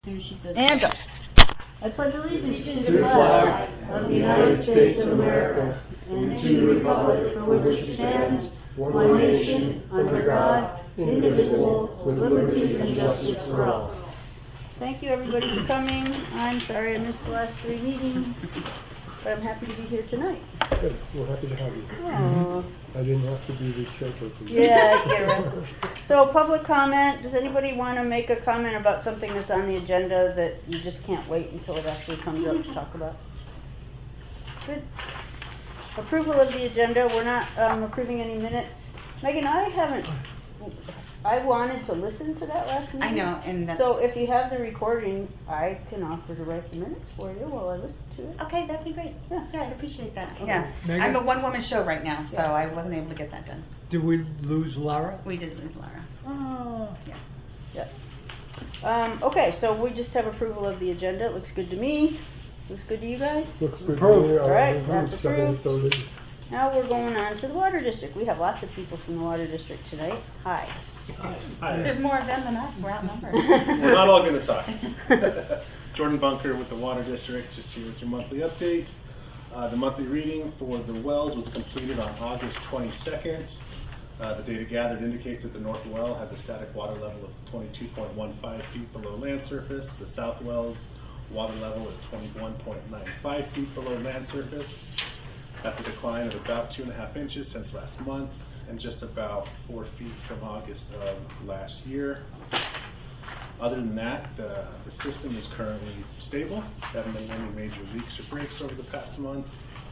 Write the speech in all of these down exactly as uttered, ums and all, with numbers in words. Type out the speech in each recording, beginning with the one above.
She says, And go. I pledge allegiance to the flag of the United States of America and to the republic for which it stands, one nation, under God, indivisible, with liberty and justice for all. Thank you, everybody, for coming. I'm sorry I missed the last three meetings, but I'm happy to be here tonight. Good. We're happy to have you. Aww. I didn't have to be the chairperson. Yeah, I get it. So, public comment. Does anybody want to make a comment about something that's on the agenda that you just can't wait until it actually comes up to talk about? Good. Approval of the agenda. We're not um, approving any minutes. Megan, I haven't. I wanted to listen to that last meeting. I know, and that's... So if you have the recording, I can offer to write the minutes for you while I listen to it. Okay, that'd be great. Yeah, yeah I'd appreciate that. Okay. Yeah, Megan? I'm a one-woman show right now, so Yeah. I wasn't able to get that done. Did we lose Lara? We did lose Lara. Oh. Yeah. Yeah. Um, okay, so we just have approval of the agenda. It looks good to me. Looks good to you guys? Looks good. Approved. to me. All right, Approved. that's Seven approved. thirty. Now we're going on to the Water District. We have lots of people from the Water District tonight. Hi. Hi. There's more of them than us. We're outnumbered. We're not all going to talk. Jordan Bunker with the Water District, just here with your monthly update. Uh, the monthly reading for the wells was completed on August twenty-second. Uh, the data gathered indicates that the north well has a static water level of twenty-two point one five feet below land surface. The south well's water level is twenty-one point nine five feet below land surface. That's a decline of about two and a half inches since last month, and just about four feet from August of last year. Other than that, the, the system is currently stable. There haven't been any major leaks or breaks over the past month.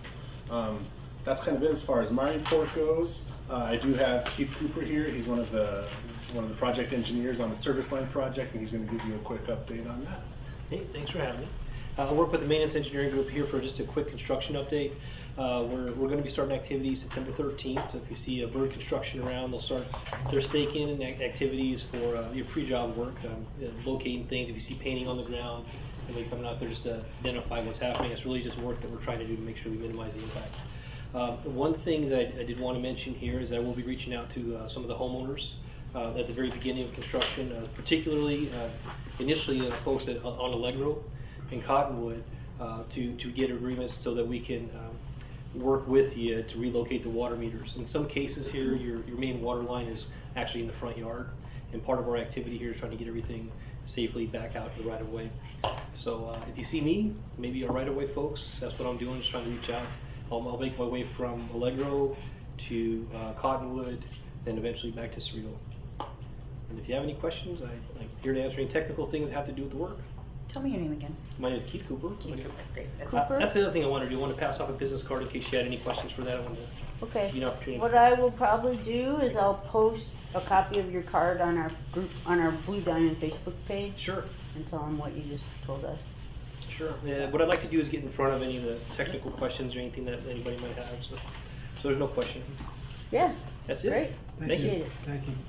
Um, that's kind of it as far as my report goes. Uh, I do have Keith Cooper here. He's one of the one of the project engineers on the service line project, and he's going to give you a quick update on that. Hey, thanks for having me. Uh, I work with the maintenance engineering group here for just a quick construction update. Uh, we're we're going to be starting activities September thirteenth. So if you see a bird construction around, they'll start their stake-in and activities for uh, your pre-job work, um, locating things. If you see painting on the ground, and they coming out there just to identify what's happening. It's really just work that we're trying to do to make sure we minimize the impact. Uh, one thing that I did want to mention here is that we'll be reaching out to uh, some of the homeowners uh, at the very beginning of construction, uh, particularly uh, initially uh, folks at, on Allegro and Cottonwood, uh, to to get agreements so that we can. Um, work with you to relocate the water meters. In some cases here, your, your main water line is actually in the front yard, and part of our activity here is trying to get everything safely back out to the right-of-way. So uh, if you see me, maybe our right-of-way folks, that's what I'm doing, just trying to reach out. I'll, I'll make my way from Allegro to uh, Cottonwood, then eventually back to Cerrito. And if you have any questions, I, I'm here to answer any technical things that have to do with the work. Tell me your name again. My name is Keith Cooper. Keith Cooper. Great. That's, Uh, that's the other thing I want to do. I want to pass off a business card in case you had any questions for that. I want to Okay. give you an opportunity. What I will probably do is I'll post a copy of your card on our group on our Blue Diamond Facebook page. Sure. And tell them what you just told us. Sure. Uh, what I'd like to do is get in front of any of the technical questions or anything that anybody might have. So, so there's no question. Yeah. That's it. Great. Thank Appreciate you. it. Thank you.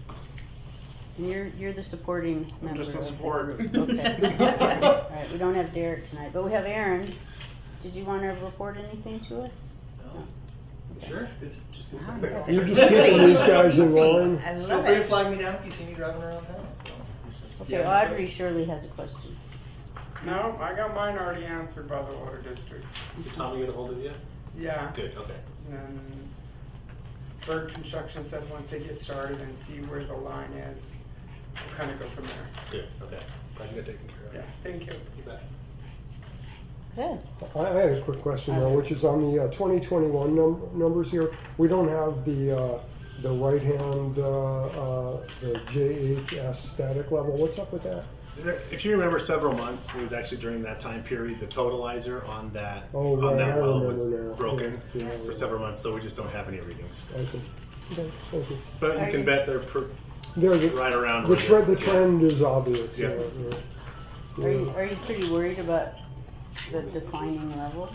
And you're you're the supporting member. just the of support. the group. Okay. All right. We don't have Derek tonight, but we have Aaron. Did you want to report anything to us? No. Okay. Sure. It's just good. Wow, you guys You're are just keeping really these guys in easy. line. I Feel love free to it. flag me down if you see me driving around town. So. Okay. Yeah. Audrey surely has a question. No, I got mine already answered by the water district. Did Tommy get a hold of you? Yeah. Good. Okay. And then Bird Construction said once they get started and see where the line is, we'll kind of go from there. Good. Okay. Glad you got taken care of. Yeah, thank you. You bet. Good. I I had a quick question though, which is on the uh, twenty twenty-one num numbers here. We don't have the uh, the right hand uh, uh, the J H S static level. What's up with that? If you remember several months, it was actually during that time period, the totalizer on that, Oh, on right, that I well was remember now. broken Yeah, yeah, for yeah. several months, so we just don't have any readings. Okay. Okay. Thank you. But Are you can you- bet they're pr There, the, right around the, where tre they- the trend is obvious. Yeah. Yeah. yeah. Are you are you pretty worried about the declining levels?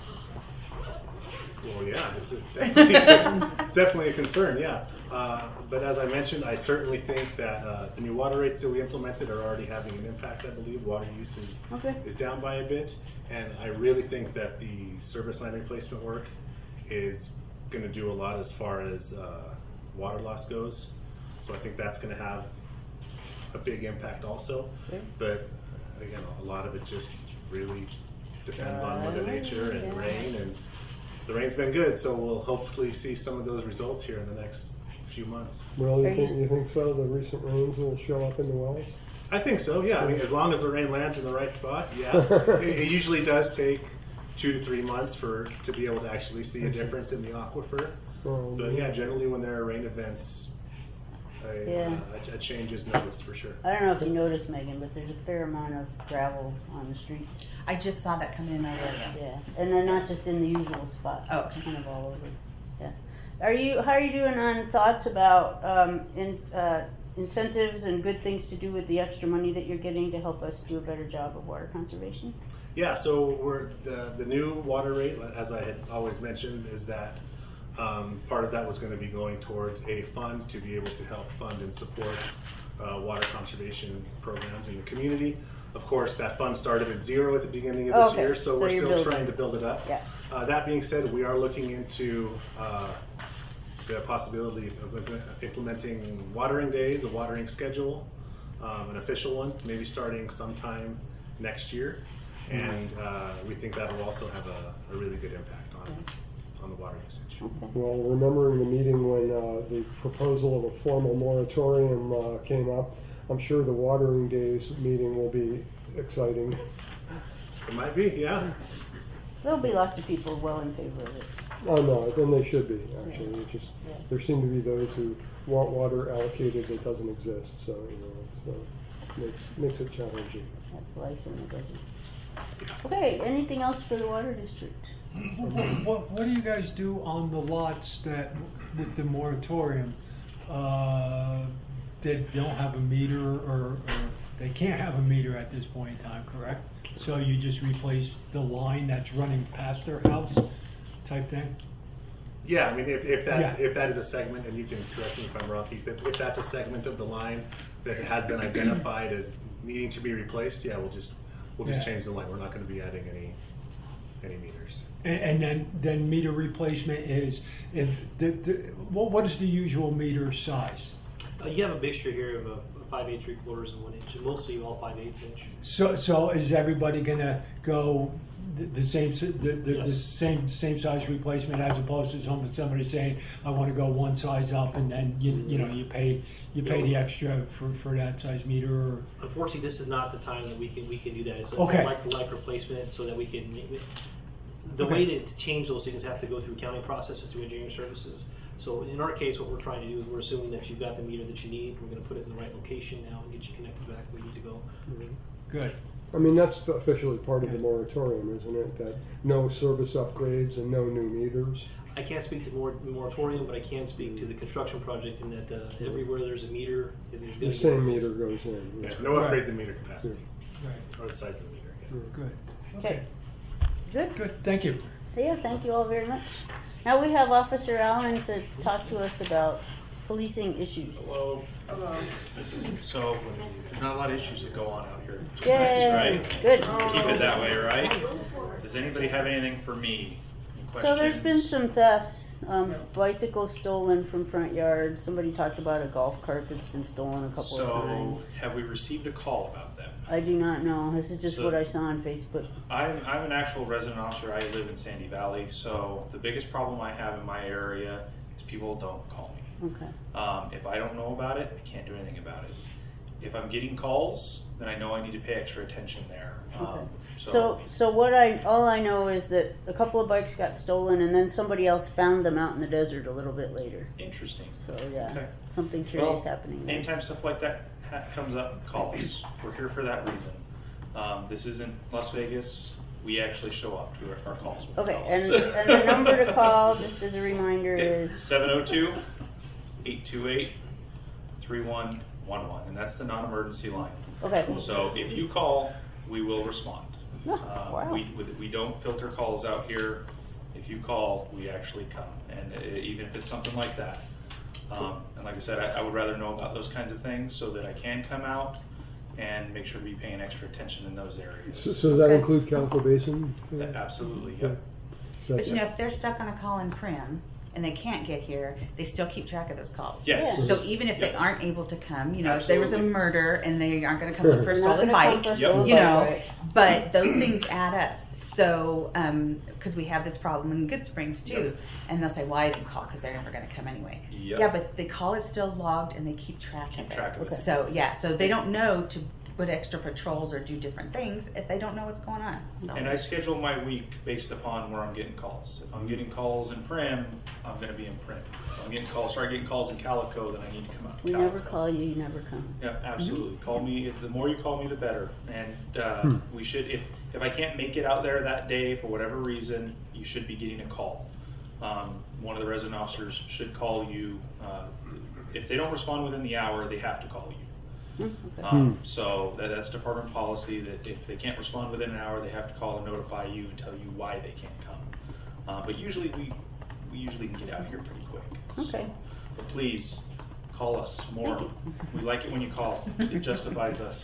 Well, yeah, it's, a, definitely, it's definitely a concern, yeah. Uh, but as I mentioned, I certainly think that uh, the new water rates that we implemented are already having an impact, I believe. Water use is, Okay. is down by a bit, and I really think that the service line replacement work is going to do a lot as far as uh, water loss goes. So I think that's going to have a big impact also. Okay. But lot of it just really depends on Mother Nature and Yeah. rain, and the rain's been good, so we'll hopefully see some of those results here in the next few months. Well, you Are think, you- you think so? The recent rains will show up in the wells? I think so, yeah. I mean, as long as the rain lands in the right spot, yeah. it, it usually does take two to three months for to be able to actually see a difference in the aquifer. Um, But yeah, generally when there are rain events, a, Yeah. uh, a, a change is noticed for sure. I don't know if you noticed, Megan, but there's a fair amount of gravel on the streets. I just saw that come in earlier. Yeah, and they're not just in the usual spots. Oh, It's okay. kind of all over. Yeah. Are you? How are you doing on thoughts about um, in, uh, incentives and good things to do with the extra money that you're getting to help us do a better job of water conservation? Yeah, so we're the the new water rate, as I had always mentioned, is that um, part of that was going to be going towards a fund to be able to help fund and support uh, water conservation programs in the community. Of course, that fund started at zero at the beginning of this Okay, year, so, so we're you're still building. trying to build it up. Yeah. Uh, that being said, we are looking into uh, the possibility of im- implementing watering days, a watering schedule, um, an official one, maybe starting sometime next year. And uh, we think that will also have a, a really good impact on, on the water usage. Okay. Well, remembering the meeting when uh, the proposal of a formal moratorium uh, came up, I'm sure the watering days meeting will be exciting. It might be, yeah. There'll be lots of people well in favor of it. Oh, no, then they should be, actually. It just, Yeah. there seem to be those who want water allocated that doesn't exist, so, you know, it's, uh, makes, makes it challenging. That's life in the desert. Okay, anything else for the water district? What, what do you guys do on the lots that, with the moratorium, uh, that don't have a meter or, or they can't have a meter at this point in time, correct? So you just replace the line that's running past their house type thing? Yeah, I mean, if, if that Yeah. if that is a segment, and you can correct me if I'm wrong, Keith, if, if that's a segment of the line that has been identified as needing to be replaced, yeah, we'll just we'll just Yeah. change the line. We're not going to be adding any any meters. And, and then, then meter replacement is, if, the, the, what, what is the usual meter size? Uh, you have a mixture here of a five eight three quarters and one inch, and mostly all five eighths inch. So, so is everybody gonna go the, the same, s- the, the, the Yes. same, same size replacement as opposed to some, somebody saying, I wanna go one size up and then you, you know, you pay, you pay the extra for, for that size meter or? Unfortunately, this is not the time that we can we can do that. It's, it's Okay. a like for like replacement, so that we can. The Okay. way to, to change those things have to go through accounting processes through engineering services. So in our case, what we're trying to do is we're assuming that you've got the meter that you need. We're going to put it in the right location now and get you connected back where you need to go. Good. I mean, that's officially part of the moratorium, isn't it? That no service upgrades and no new meters. I can't speak to the mor- moratorium, but I can speak to the construction project in that uh, everywhere there's a meter is, is going The to same meter goes in. Yeah, no Right. upgrades in meter capacity Right. or the size of the meter. Yeah. Good. Okay. Good? Good, thank you. Yeah, thank you all very much. Now we have Officer Allen to talk to us about policing issues. Hello. Hello. So, not a lot of issues that go on out here. Yay! Right? Good. Keep it that way, right? Does anybody have anything for me? Any So there's been questions? some thefts, um, bicycles stolen from front yards. Somebody talked about a golf cart that's been stolen a couple of So, times. have we received a call about that? I do not know. This is just So- what I saw on Facebook. I'm, I'm an actual resident officer. I live in Sandy Valley, so the biggest problem I have in my area is people don't call me. Okay. Um, if I don't know about it, I can't do anything about it. If I'm getting calls, then I know I need to pay extra attention there. Um, Okay. so, So, so what I, all I know is that a couple of bikes got stolen and then somebody else found them out in the desert a little bit later. interesting. So yeah, Okay. something curious Well, happening there. Anytime stuff like that ha- comes up, call us. We're here for that reason. Um, this isn't Las Vegas. We actually show up to our, our calls. when Okay, they call and, us. and the number to call, just as a reminder, is, seven oh two, eight two eight, three one one one, and that's the non-emergency line. okay. So if you call, we will respond. Oh, Uh, wow. we, we- we don't filter calls out here. If you call, we actually come, and uh, even if it's something like that. Um, and like I said, I, I would rather know about those kinds of things so that I can come out and make sure to be paying extra attention in those areas. So, so does that Okay. include Calico Basin? Uh, Absolutely, yep. But you know, if they're stuck on a call in Prim and they can't get here, they still keep track of those calls. Yes. So even if they Yep. aren't able to come, you know, if there was a Absolutely. murder and they aren't going to come look for a They're not stolen gonna come bike, for a Yep. stolen you bike, know, right? but those things add up. So, because we have this problem in Good Springs too, Yep. and they'll say, "Well, I didn't call because they're never going to come anyway." Yep. Yeah, but the call is still logged and they keep track Keep of it. track of it. So yeah, so they don't know to put extra patrols or do different things if they don't know what's going on. So. And I schedule my week based upon where I'm getting calls. If I'm getting calls in Prim, I'm going to be in Prim. If I'm getting calls, start getting calls in Calico, then I need to come out to We Calico. never call you, you never come. Yeah, absolutely. Call me. The more you call me, the better. And uh, Hmm. we should. If if I can't make it out there that day for whatever reason, you should be getting a call. Um, one of the resident officers should call you. Uh, if they don't respond within the hour, they have to call you. Hmm, okay. Um, Hmm. so that, that's department policy that if they can't respond within an hour, they have to call and notify you and tell you why they can't come. Uh, but usually we we usually can get out here pretty quick. Okay. So, but please call us more. We like it when you call. It justifies us.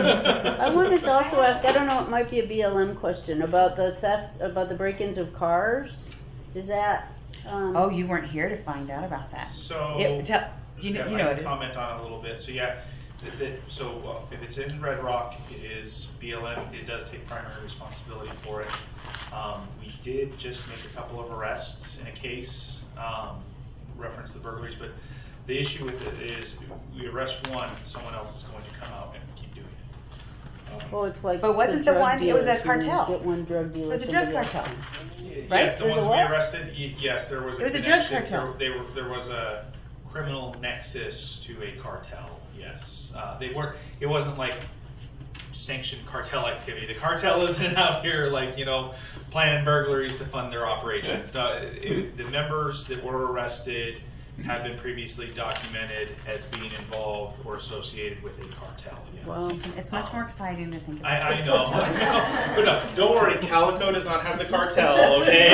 I wanted to also ask, I don't know, it might be a B L M question, about the theft, about the break-ins of cars. Is that, um... Oh, you weren't here to find out about that. So It, tell, you know, yeah, you I know can it is. comment on it a little bit. So yeah, th- th- so uh, if it's in Red Rock, it is B L M. It does take primary responsibility for it. Um, we did just make a couple of arrests in a case, um, reference the burglaries, but the issue with it is we arrest one, someone else is going to come out and keep doing it. Um, Well, it's like But wasn't the drug one- it was a dealers, you cartel. Get one drug dealer. It was a drug somebody else. cartel. Yeah, Right? the There's a ones we what? arrested, y- yes, there was a It was a drug connection. cartel. There, they were, there was a criminal nexus to a cartel, yes. Uh, they weren't, it wasn't like sanctioned cartel activity. The cartel isn't out here like, you know, planning burglaries to fund their operations. No, it, it, the members that were arrested have been previously documented as being involved or associated with a cartel, yes. Well, Listen, it's much more exciting to think about. I, I know, I know. But no, don't worry, Calico does not have the cartel, okay?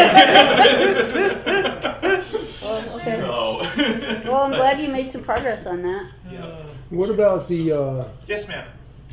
Well, okay. So. Well, I'm glad you made some progress on that. Yep. What about the, uh, Yes, ma'am.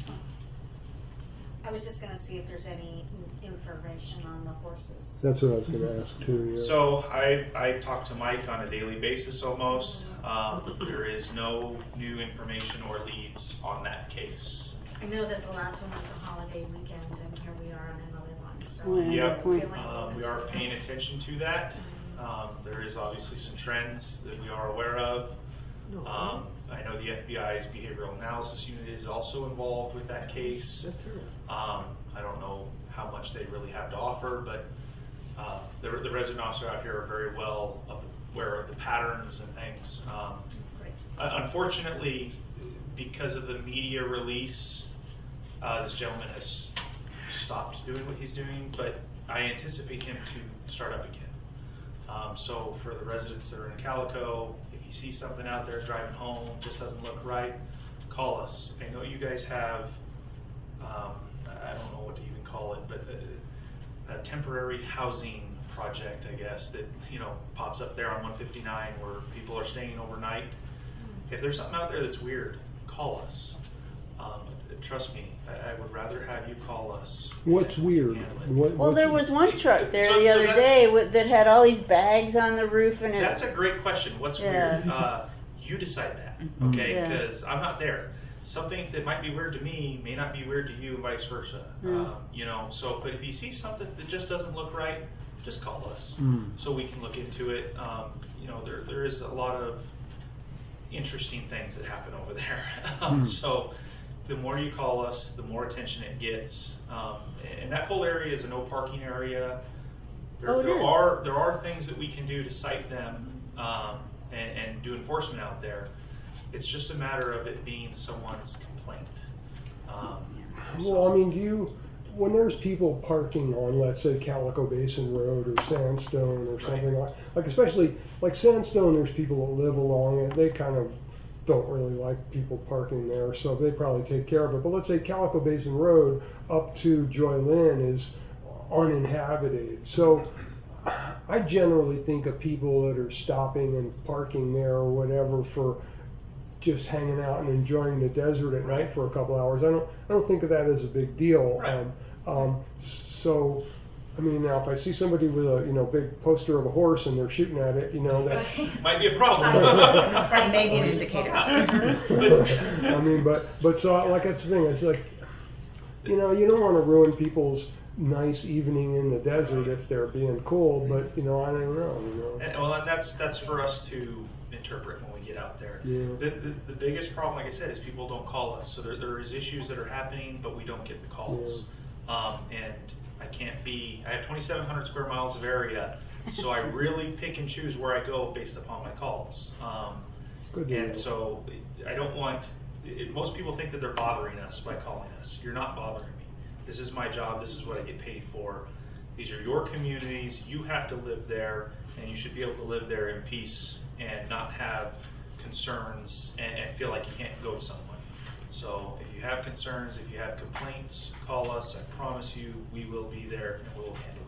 I was just gonna see if there's any information on the horses. that's what I was gonna ask too, yeah. So I, I talk to Mike on a daily basis almost. Um, there is no new information or leads on that case. I know that the last one was a holiday weekend, and here we are on another one, so. Oh, yeah. Yep, good point. um, we are paying attention to that. Um, there is obviously some trends that we are aware of. Um, I know the F B I's behavioral analysis unit is also involved with that case. Um, I don't know how much they really have to offer, but uh, the, the resident officer out here are very well aware of the patterns and things. Um, uh, unfortunately, because of the media release, uh, this gentleman has stopped doing what he's doing, but I anticipate him to start up again. Um, so for the residents that are in Calico, if you see something out there driving home, just doesn't look right, call us. I know you guys have, um, I don't know what to even call it, but a, a temporary housing project, I guess, that, you know, pops up there on one fifty-nine where people are staying overnight. If there's something out there that's weird, call us. Um, trust me, I, I would rather have you call us. What's than weird? handle it. What, Well, what's- there was one truck there So- the so other that's- day with, that had all these bags on the roof and it. That's a great question. What's Yeah. weird? Uh, you decide that, Mhm. okay? Yeah. Because I'm not there. Something that might be weird to me may not be weird to you, and vice versa. Mm. Um, you know. So, but if you see something that just doesn't look right, just call us Mm. so we can look into it. Um, you know, there there is a lot of interesting things that happen over there. um, Mm. So, the more you call us, the more attention it gets. Um, and that whole area is a no parking area. There, Oh, it there is. are there are things that we can do to cite them um, and, and do enforcement out there. It's just a matter of it being someone's complaint. Um, Well, I mean, do you, when there's people parking on, let's say, Calico Basin Road or Sandstone or something like, like especially, like Sandstone, there's people that live along it, they kind of don't really like people parking there, so they probably take care of it. But let's say Calico Basin Road up to Joy Lynn is uninhabited. So I generally think of people that are stopping and parking there or whatever for just hanging out and enjoying the desert at night for a couple hours. I don't I don't think of that as a big deal. Right. Um, um, so I mean, now if I see somebody with a, you know, big poster of a horse and they're shooting at it, you know, that's, Might be a problem. Maybe an indicator. I mean, but, but so, like, that's the thing, it's like, you know, you don't want to ruin people's nice evening in the desert if they're being cool, but, you know, I don't know, you know. And, well, and that's that's for us to interpret when we get out there. Yeah. The, the, the biggest problem, like I said, is people don't call us. So there, there is issues that are happening, but we don't get the calls. Um, and I can't be, I have twenty-seven hundred square miles of area, so I really pick and choose where I go based upon my calls. Um, Good and deal. so I don't want, it, most people think that they're bothering us by calling us. You're not bothering me. This is my job, this is what I get paid for. These are your communities, you have to live there, and you should be able to live there in peace and not have concerns and, and feel like you can't go to someone. So if you have concerns, if you have complaints, call us. I promise you we will be there and we will handle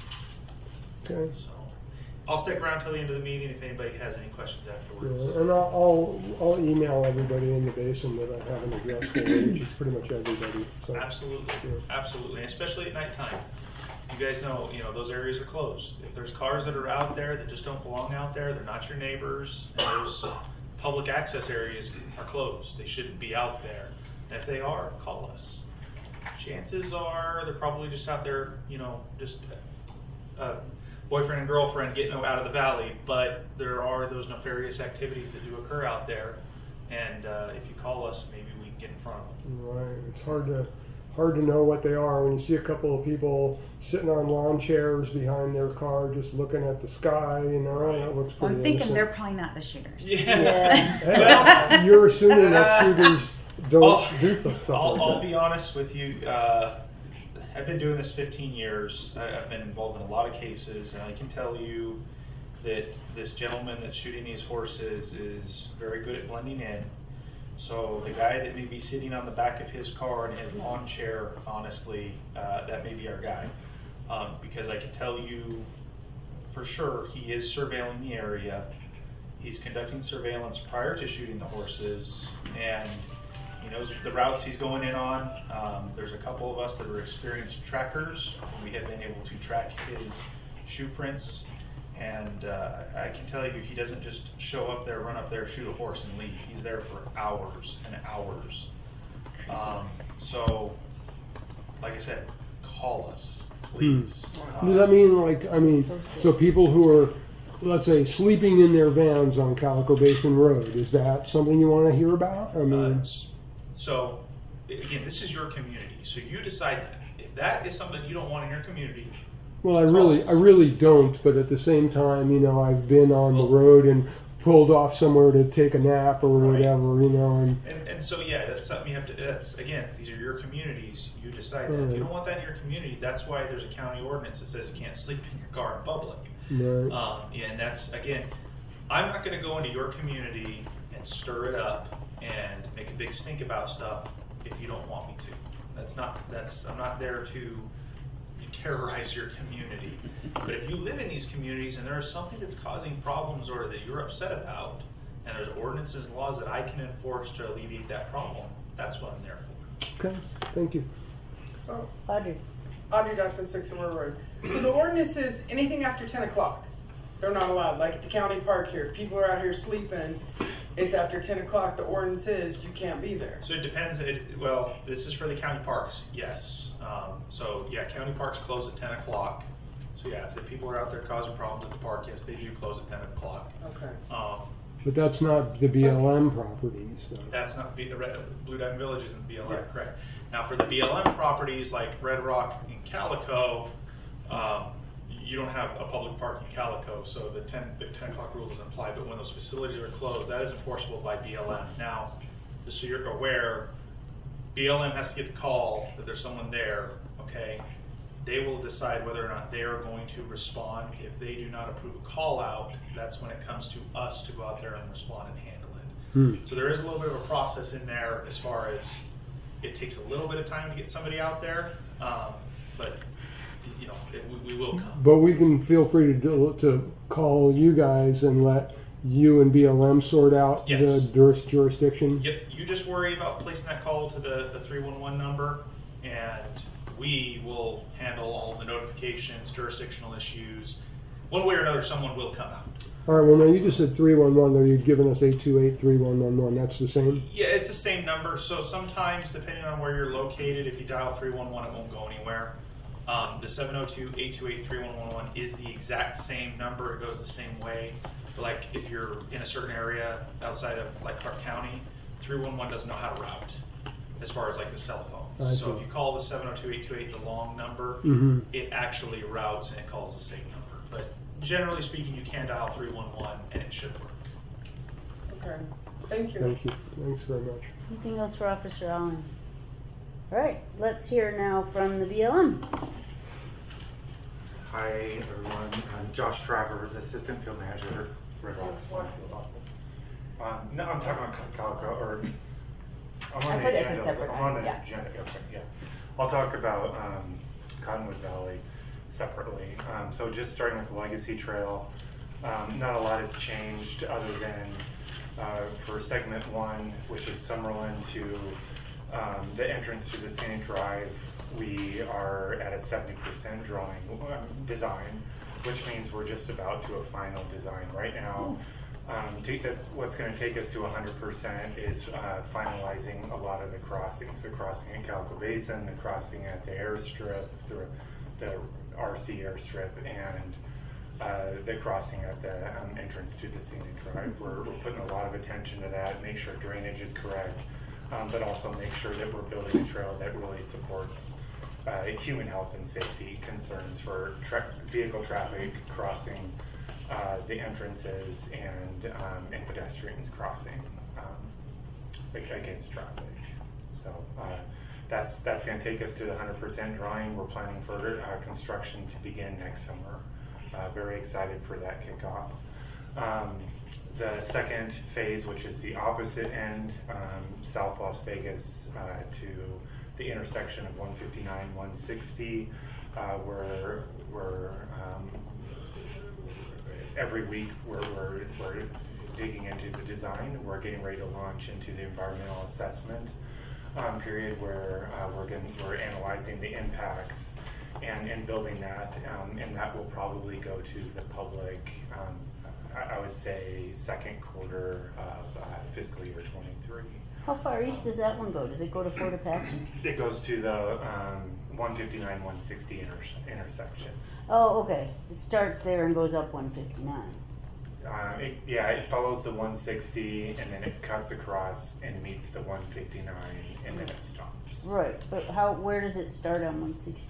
it. Okay. So I'll stick around till the end of the meeting if anybody has any questions afterwards. Yeah, and I'll, I'll, I'll email everybody in the basin that I haven't addressed for, which is pretty much everybody. So. Absolutely, Yeah. absolutely, and especially at nighttime. You guys know, you know, those areas are closed. If there's cars that are out there that just don't belong out there, they're not your neighbors, and those public access areas are closed. They shouldn't be out there. And if they are, call us. Chances are they're probably just out there, you know, just uh, boyfriend and girlfriend getting out of the valley, but there are those nefarious activities that do occur out there, and uh, if you call us, maybe we can get in front of them. Right. It's hard to hard to know what they are when you see a couple of people sitting on lawn chairs behind their car just looking at the sky, you know, Right. that looks Well, pretty I'm thinking innocent. they're probably not the shooters. Yeah. Hey, you're assuming that shooters don't I'll- do the stuff I'll, like I'll that. be honest with you. Uh, I've been doing this fifteen years. I, I've been involved in a lot of cases, and I can tell you that this gentleman that's shooting these horses is very good at blending in. So the guy that may be sitting on the back of his car in his lawn chair, honestly, uh, that may be our guy. Um, because I can tell you for sure he is surveilling the area. He's conducting surveillance prior to shooting the horses, and he knows the routes he's going in on. Um, there's a couple of us that are experienced trackers. We have been able to track his shoe prints. And uh, I can tell you, he doesn't just show up there, run up there, shoot a horse, and leave. He's there for hours and hours. Um, so, like I said, call us, please. Hmm. Does that mean, like, I mean, so people who are, let's say, sleeping in their vans on Calico Basin Road, is that something you want to hear about? I mean, Uh, so, again, this is your community. So you decide that. If that is something you don't want in your community, well, I really, I really don't, but at the same time, you know, I've been on the road and pulled off somewhere to take a nap or Right. whatever, you know, and And, and so, yeah, that's something you have to, that's, again, these are your communities, you decide that. If Right. you don't want that in your community, that's why there's a county ordinance that says you can't sleep in your car in public. right. Um, yeah, and that's, again, I'm not gonna go into your community and stir it up and make a big stink about stuff if you don't want me to. That's not, that's, I'm not there to terrorize your community. But if you live in these communities and there is something that's causing problems or that you're upset about, and there's ordinances and laws that I can enforce to alleviate that problem, that's what I'm there for. Okay, thank you. So, Audrey. Audrey Johnson, Six Aurora Road. So the ordinance is anything after ten o'clock. They're not allowed. Like at the county park here, if people are out here sleeping, it's after ten o'clock. The ordinance is you can't be there. So it depends, it, well, this is for the county parks, yes. Um, so yeah, county parks close at ten o'clock. So yeah, if the people are out there causing problems at the park, yes, they do close at ten o'clock. Okay. Um, But that's not the B L M properties, so. That's not, B- Red- Blue Diamond Village isn't B L M, Yeah. correct. Now, for the B L M properties like Red Rock and Calico, um, you don't have a public park in Calico, so the ten, the ten o'clock rule doesn't apply, but when those facilities are closed, that is enforceable by B L M. Now, just so you're aware, B L M has to get the call that there's someone there, okay? They will decide whether or not they are going to respond. If they do not approve a call out, that's when it comes to us to go out there and respond and handle it. Hmm. So there is a little bit of a process in there as far as it takes a little bit of time to get somebody out there, um, but you know, it, we, we will come. But we can feel free to do, to call you guys and let you and B L M sort out Yes. the juris, jurisdiction. Yep, you just worry about placing that call to the, the three one one number, and we will handle all the notifications, jurisdictional issues. One way or another, someone will come out. All right, well, now you just said three one one, though you'd given us eight two eight, three one one one. That's the same? Yeah, it's the same number. So sometimes, depending on where you're located, if you dial three one one, it won't go anywhere. Um, the seven oh two, eight two eight, three one one one is the exact same number. It goes the same way. But like if you're in a certain area outside of like Clark County, three one one doesn't know how to route as far as like the cell phones. I So see. if you call the seven oh two, eight two eight, the long number, Mm-hmm. it actually routes and it calls the same number. But generally speaking, you can dial three one one and it should work. Okay, thank you. Thank you. Thanks very much. Anything else for Officer Allen? All right, let's hear now from the B L M. Hi everyone, I'm Josh Travers, Assistant Field Manager, Red Rocks. Um, no, I'm talking about Calico, or I'm I on put the it as a agenda. separate I'm on the item, yeah. agenda. Okay, yeah. I'll talk about um, Cottonwood Valley separately. Um, so just starting with the Legacy Trail, um, not a lot has changed other than uh, for segment one, which is Summerlin to um, the entrance to the scenic drive. We are at a seventy percent drawing uh, design, which means we're just about to a final design right now. Um, to, uh, what's going to take us to one hundred percent is uh, finalizing a lot of the crossings, the crossing at Calico Basin, the crossing at the airstrip, the, the R C airstrip, and uh, the crossing at the um, entrance to the scenic drive. We're, we're putting a lot of attention to that, make sure drainage is correct, um, but also make sure that we're building a trail that really supports uh, human health and safety concerns for tra vehicle traffic crossing uh, the entrances and, um, and pedestrians crossing um, against traffic. So uh, that's that's going to take us to the one hundred percent drawing. We're planning for uh, construction to begin next summer. Uh, very excited for that kickoff. Um, the second phase, which is the opposite end, um, South Las Vegas uh, to the intersection of one fifty-nine, one sixty, uh, where we're um, every week we're, we're, we're digging into the design. We're getting ready to launch into the environmental assessment um, period where uh, we're getting, we're analyzing the impacts and, and building that, um, and that will probably go to the public, um, I, I would say, second quarter of uh, fiscal year twenty-three. How far east does that one go? Does it go to Fort Apache? It goes to the um, one fifty-nine, one sixty inter intersection. Oh, okay. It starts there and goes up one fifty-nine. Uh, it, yeah, it follows the one sixty and then it cuts across and meets the one fifty-nine and then it stops. Right, but how? Where does it start on one sixty?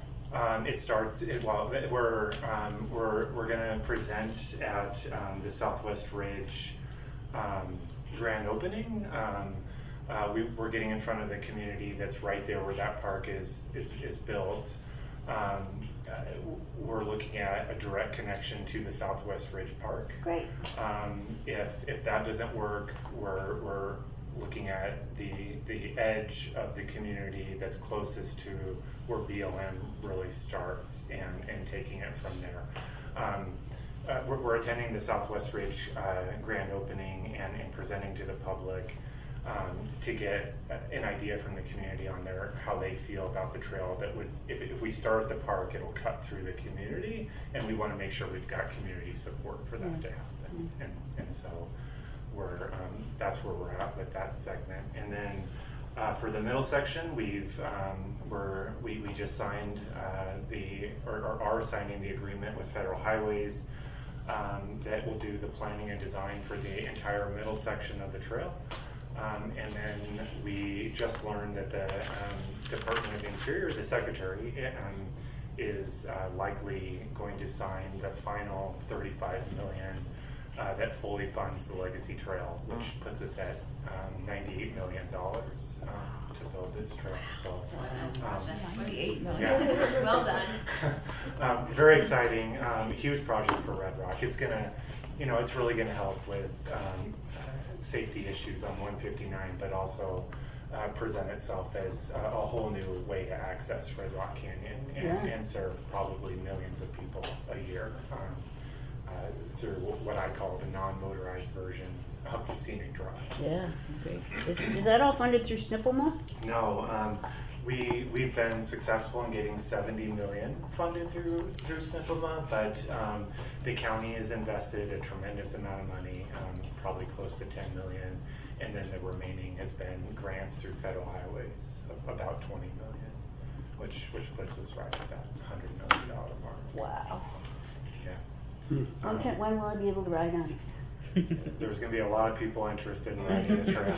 Um, it starts. It, well, we're um, we're we're going to present at um, the Southwest Ridge um, grand opening. Um, uh, we, we're getting in front of the community that's right there where that park is is, is built. Um, uh, we're looking at a direct connection to the Southwest Ridge Park. Great. Um, if if that doesn't work, we're we're looking at the the edge of the community that's closest to where B L M really starts and and taking it from there. Um, uh, we're, we're attending the Southwest Ridge uh, grand opening and, and presenting to the public um, to get an idea from the community on their how they feel about the trail. That would, if, if we start at the park, it'll cut through the community, and we want to make sure we've got community support for that to happen. And and so we're um, that's where we're at with that segment. And then uh, for the middle section, we've um, we're we, we just signed uh, the or, or are signing the agreement with Federal Highways um, that will do the planning and design for the entire middle section of the trail. Um, and then we just learned that the um, Department of Interior, the Secretary, um, is uh, likely going to sign the final thirty-five million dollars uh, that fully funds the Legacy Trail, which puts us at um, ninety-eight million dollars um, to build this trail. So, um, ninety-eight million. Yeah. Well done. um, very exciting, um, huge project for Red Rock. It's gonna, you know, it's really gonna help with um, safety issues on one fifty-nine, but also uh, present itself as uh, a whole new way to access Red Rock Canyon and, Yeah. and serve probably millions of people a year um, uh, through what I call the non-motorized version of the scenic drive. Yeah, great. Is, is that all funded through Snipplemuth? No, um, we we've been successful in getting seventy million funded through through S N P M A, but um, the county has invested a tremendous amount of money, um, probably close to ten million, and then the remaining has been grants through federal highways, of about twenty million, which which puts us right at that hundred million dollar mark. Wow. Yeah. When, can, when will I be able to ride on it? There's going to be a lot of people interested in riding the trail.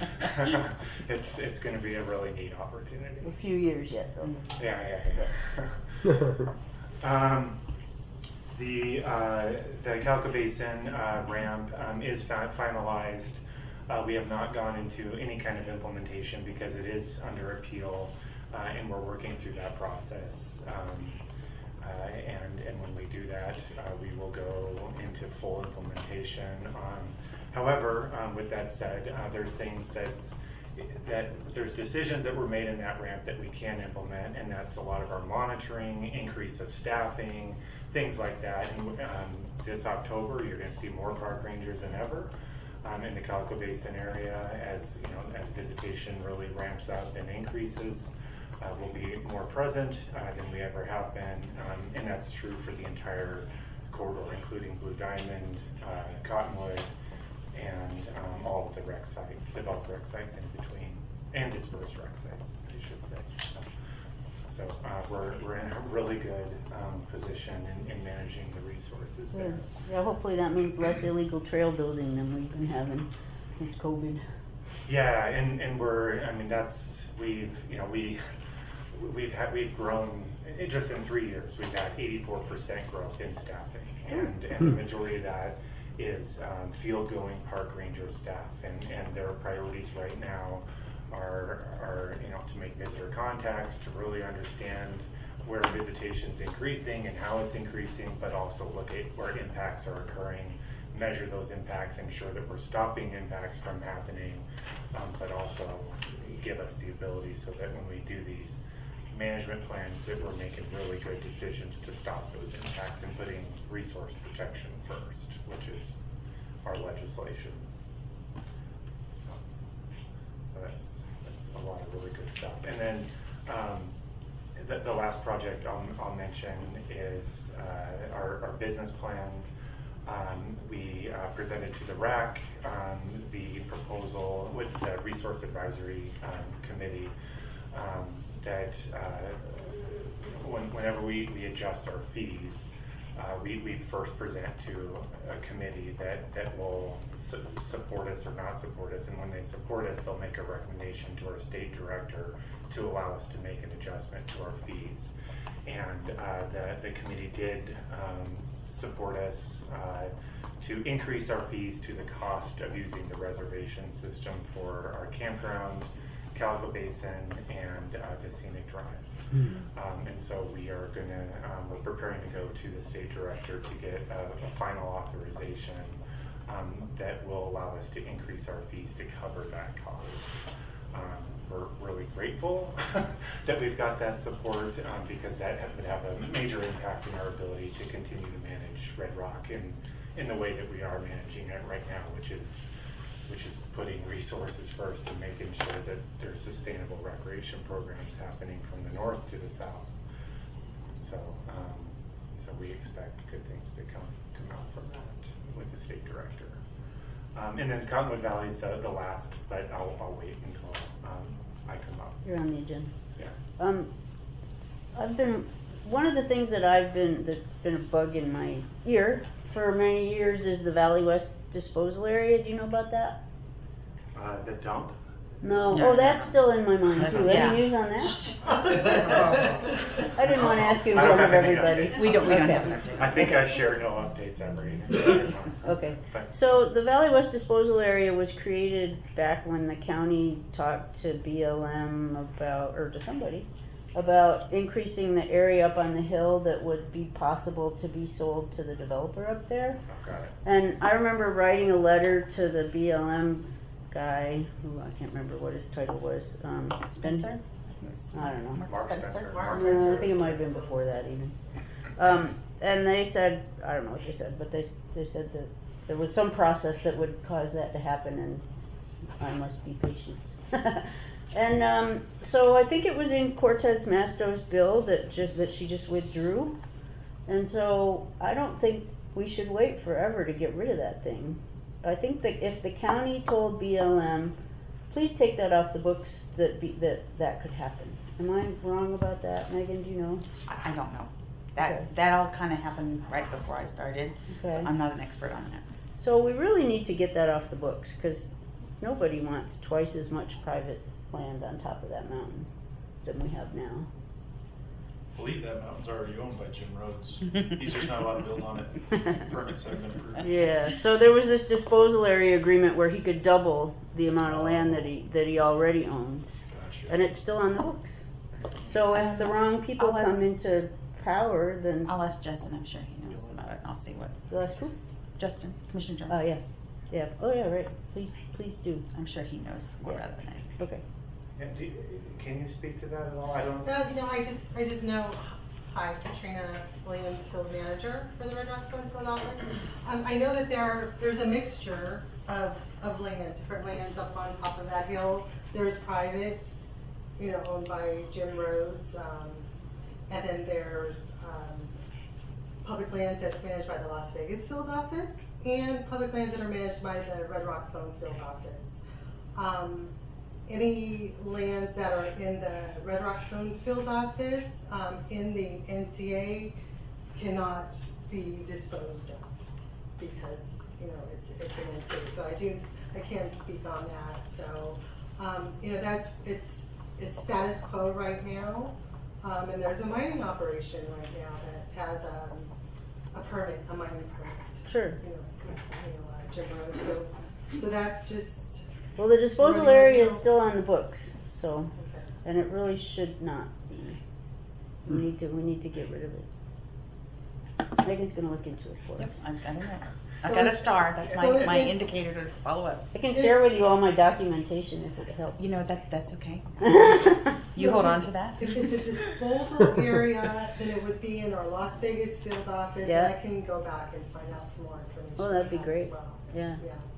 it's it's going to be a really neat opportunity. A few years yet, though. Yeah, yeah, yeah. um, the uh, the Calico Basin uh, ramp um, is fi- finalized. Uh, we have not gone into any kind of implementation because it is under appeal, uh, and we're working through that process. Um, Uh, and, and when we do that, uh, we will go into full implementation. Um, however, um, with that said, uh, there's things that's, that there's decisions that were made in that ramp that we can implement, and that's a lot of our monitoring, increase of staffing, things like that. And um, this October, you're going to see more park rangers than ever um, in the Calico Basin area as you know as visitation really ramps up and increases. Uh, will be more present uh, than we ever have been, um, and that's true for the entire corridor, including Blue Diamond, uh, Cottonwood, and um, all of the rec sites, developed rec sites in between, and dispersed rec sites, I should say. So, so uh, we're, we're in a really good um, position in, in managing the resources Yeah. there. Yeah, hopefully that means less illegal trail building than we've been having since COVID. Yeah, and, and we're, I mean, that's, we've, you know, we, We've had we've grown it, just in three years. We've had eighty-four percent growth in staffing, and, and the majority of that is um, field-going park ranger staff, and, and their priorities right now are are you know to make visitor contacts, to really understand where visitation's increasing and how it's increasing, but also look at where impacts are occurring, measure those impacts, ensure that we're stopping impacts from happening, um, but also give us the ability so that when we do these management plans that we're making really good decisions to stop those impacts and putting resource protection first, which is our legislation. So, so that's that's a lot of really good stuff. And then um, the, the last project I'll, I'll mention is uh, our, our business plan. Um, we uh, presented to the R A C um, the proposal with the Resource Advisory um, Committee um, that uh, when, whenever we, we adjust our fees, uh, we, we first present to a committee that, that will su- support us or not support us, and when they support us, they'll make a recommendation to our state director to allow us to make an adjustment to our fees. And uh, the, the committee did um, support us uh, to increase our fees to the cost of using the reservation system for our campground, Calico Basin, and uh, the Scenic Drive. Mm-hmm. Um, and so we are going to, um, we're preparing to go to the state director to get a, a final authorization um, that will allow us to increase our fees to cover that cost. Um, we're really grateful that we've got that support um, because that would have a major impact in our ability to continue to manage Red Rock in, in the way that we are managing it right now, which is which is putting resources first and making sure that there's sustainable recreation programs happening from the north to the south. So, um, so we expect good things to come come out from that with the state director. Um, and then Cottonwood Valley is the, the last, but I'll, I'll wait until um, I come up. You're on the agenda. Yeah. Um, I've been, one of the things that I've been, that's been a bug in my ear for many years is the Valley West disposal area. Do you know about that? Uh, the dump? No. Oh, that's still in my mind too. Yeah. Any news on that? I didn't want to ask you in I don't front of have any everybody. updates. We don't, we don't Okay. have an update. I think I share no updates ever. Okay. Thanks. So the Valley West disposal area was created back when the county talked to B L M about, or to somebody, about increasing the area up on the hill that would be possible to be sold to the developer up there. Oh, got it. And I remember writing a letter to the B L M guy, who I can't remember what his title was. Um, Spencer? I don't know. Mark Spencer. Mark No, I think it might have been before that even. Um, and they said, I don't know what they said, but they they said that there was some process that would cause that to happen, and I must be patient. And um, so I think it was in Cortez Masto's bill that just that she just withdrew, and so I don't think we should wait forever to get rid of that thing. I think that if the county told B L M, please take that off the books, that be, that that could happen. Am I wrong about that, Megan? Do you know? I, I don't know. That Okay. that all kind of happened right before I started. Okay. So I'm not an expert on that. So we really need to get that off the books because nobody wants twice as much private land on top of that mountain than we have now. I believe that mountain's already owned by Jim Rhodes. He's just not allowed to build on it. Permits have been approved. Yeah, so there was this disposal area agreement where he could double the amount of land that he that he already owns, Gotcha. and it's still on the books. So if the wrong people I'll ask- come into power, then I'll ask Justin. I'm sure he knows about it. I'll see what that's cool. Justin, Commissioner Jones. Oh yeah, yeah. Oh yeah, right. Please, please do. I'm sure he knows more Yeah. about it than I do. Okay. And do, can you speak to that at all? I don't. No, you know, I just, I just know, hi, Katrina Williams, field manager for the Red Rock Zone Field Office. Um, I know that there are, there's a mixture of, of land, different lands up on top of that hill. There's private, you know, owned by Jim Rhodes, um, and then there's, um, public lands that's managed by the Las Vegas Field Office, and public lands that are managed by the Red Rock Zone Field Office. Um, Any lands that are in the Red Rock Zone Field Office, um, in the N C A cannot be disposed of because, you know, it's, it's an N C A. So I do, I can't speak on that. So, um, you know, that's, it's, it's status quo right now. Um, and there's a mining operation right now that has, um, a permit, a mining permit. Sure. You know, you know, uh, Jim Rhodes. So, so that's just, Well, the disposal Running area right is now. still on the books, so, okay. and it really should not be. We need to, we need to get rid of it. Megan's gonna look into it for us. Yep, I, I don't know. I So got a it's- star. That's my, so it my makes- indicator to follow up. I can share with you all my documentation if it helps. You know that that's okay. Yeah. You So hold if on it's- to that. If it's a disposal area, then it would be in our Las Vegas field office, Yeah. and I can go back and find out some more information. Oh, that'd on be that great. as well. Yeah.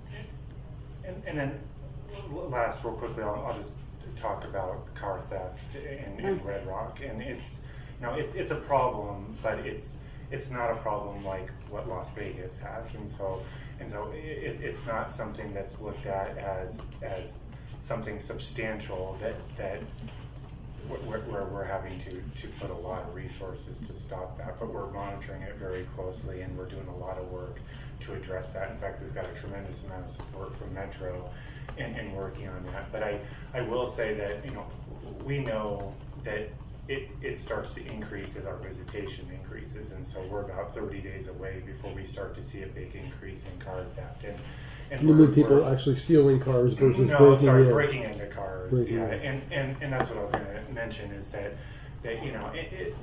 Yeah. And, and then, l- last, real quickly, I'll, I'll just talk about car theft in, in Mm. Red Rock, and it's, you know, it, it's a problem, but it's, it's not a problem like what Las Vegas has, and so, and so it, it's not something that's looked at as, as something substantial that, that where, where we're having to, to put a lot of resources to stop that, but we're monitoring it very closely, and we're doing a lot of work to address that. In fact, we've got a tremendous amount of support from Metro in, in working on that. But I, I will say that, you know, we know that it, it starts to increase as our visitation increases, and so we're about thirty days away before we start to see a big increase in car theft. And, and You we're- mean people we're- actually stealing cars versus no, breaking sorry, in? breaking into cars. Breaking yeah, in. and, and and that's what I was going to mention is that that you know it, it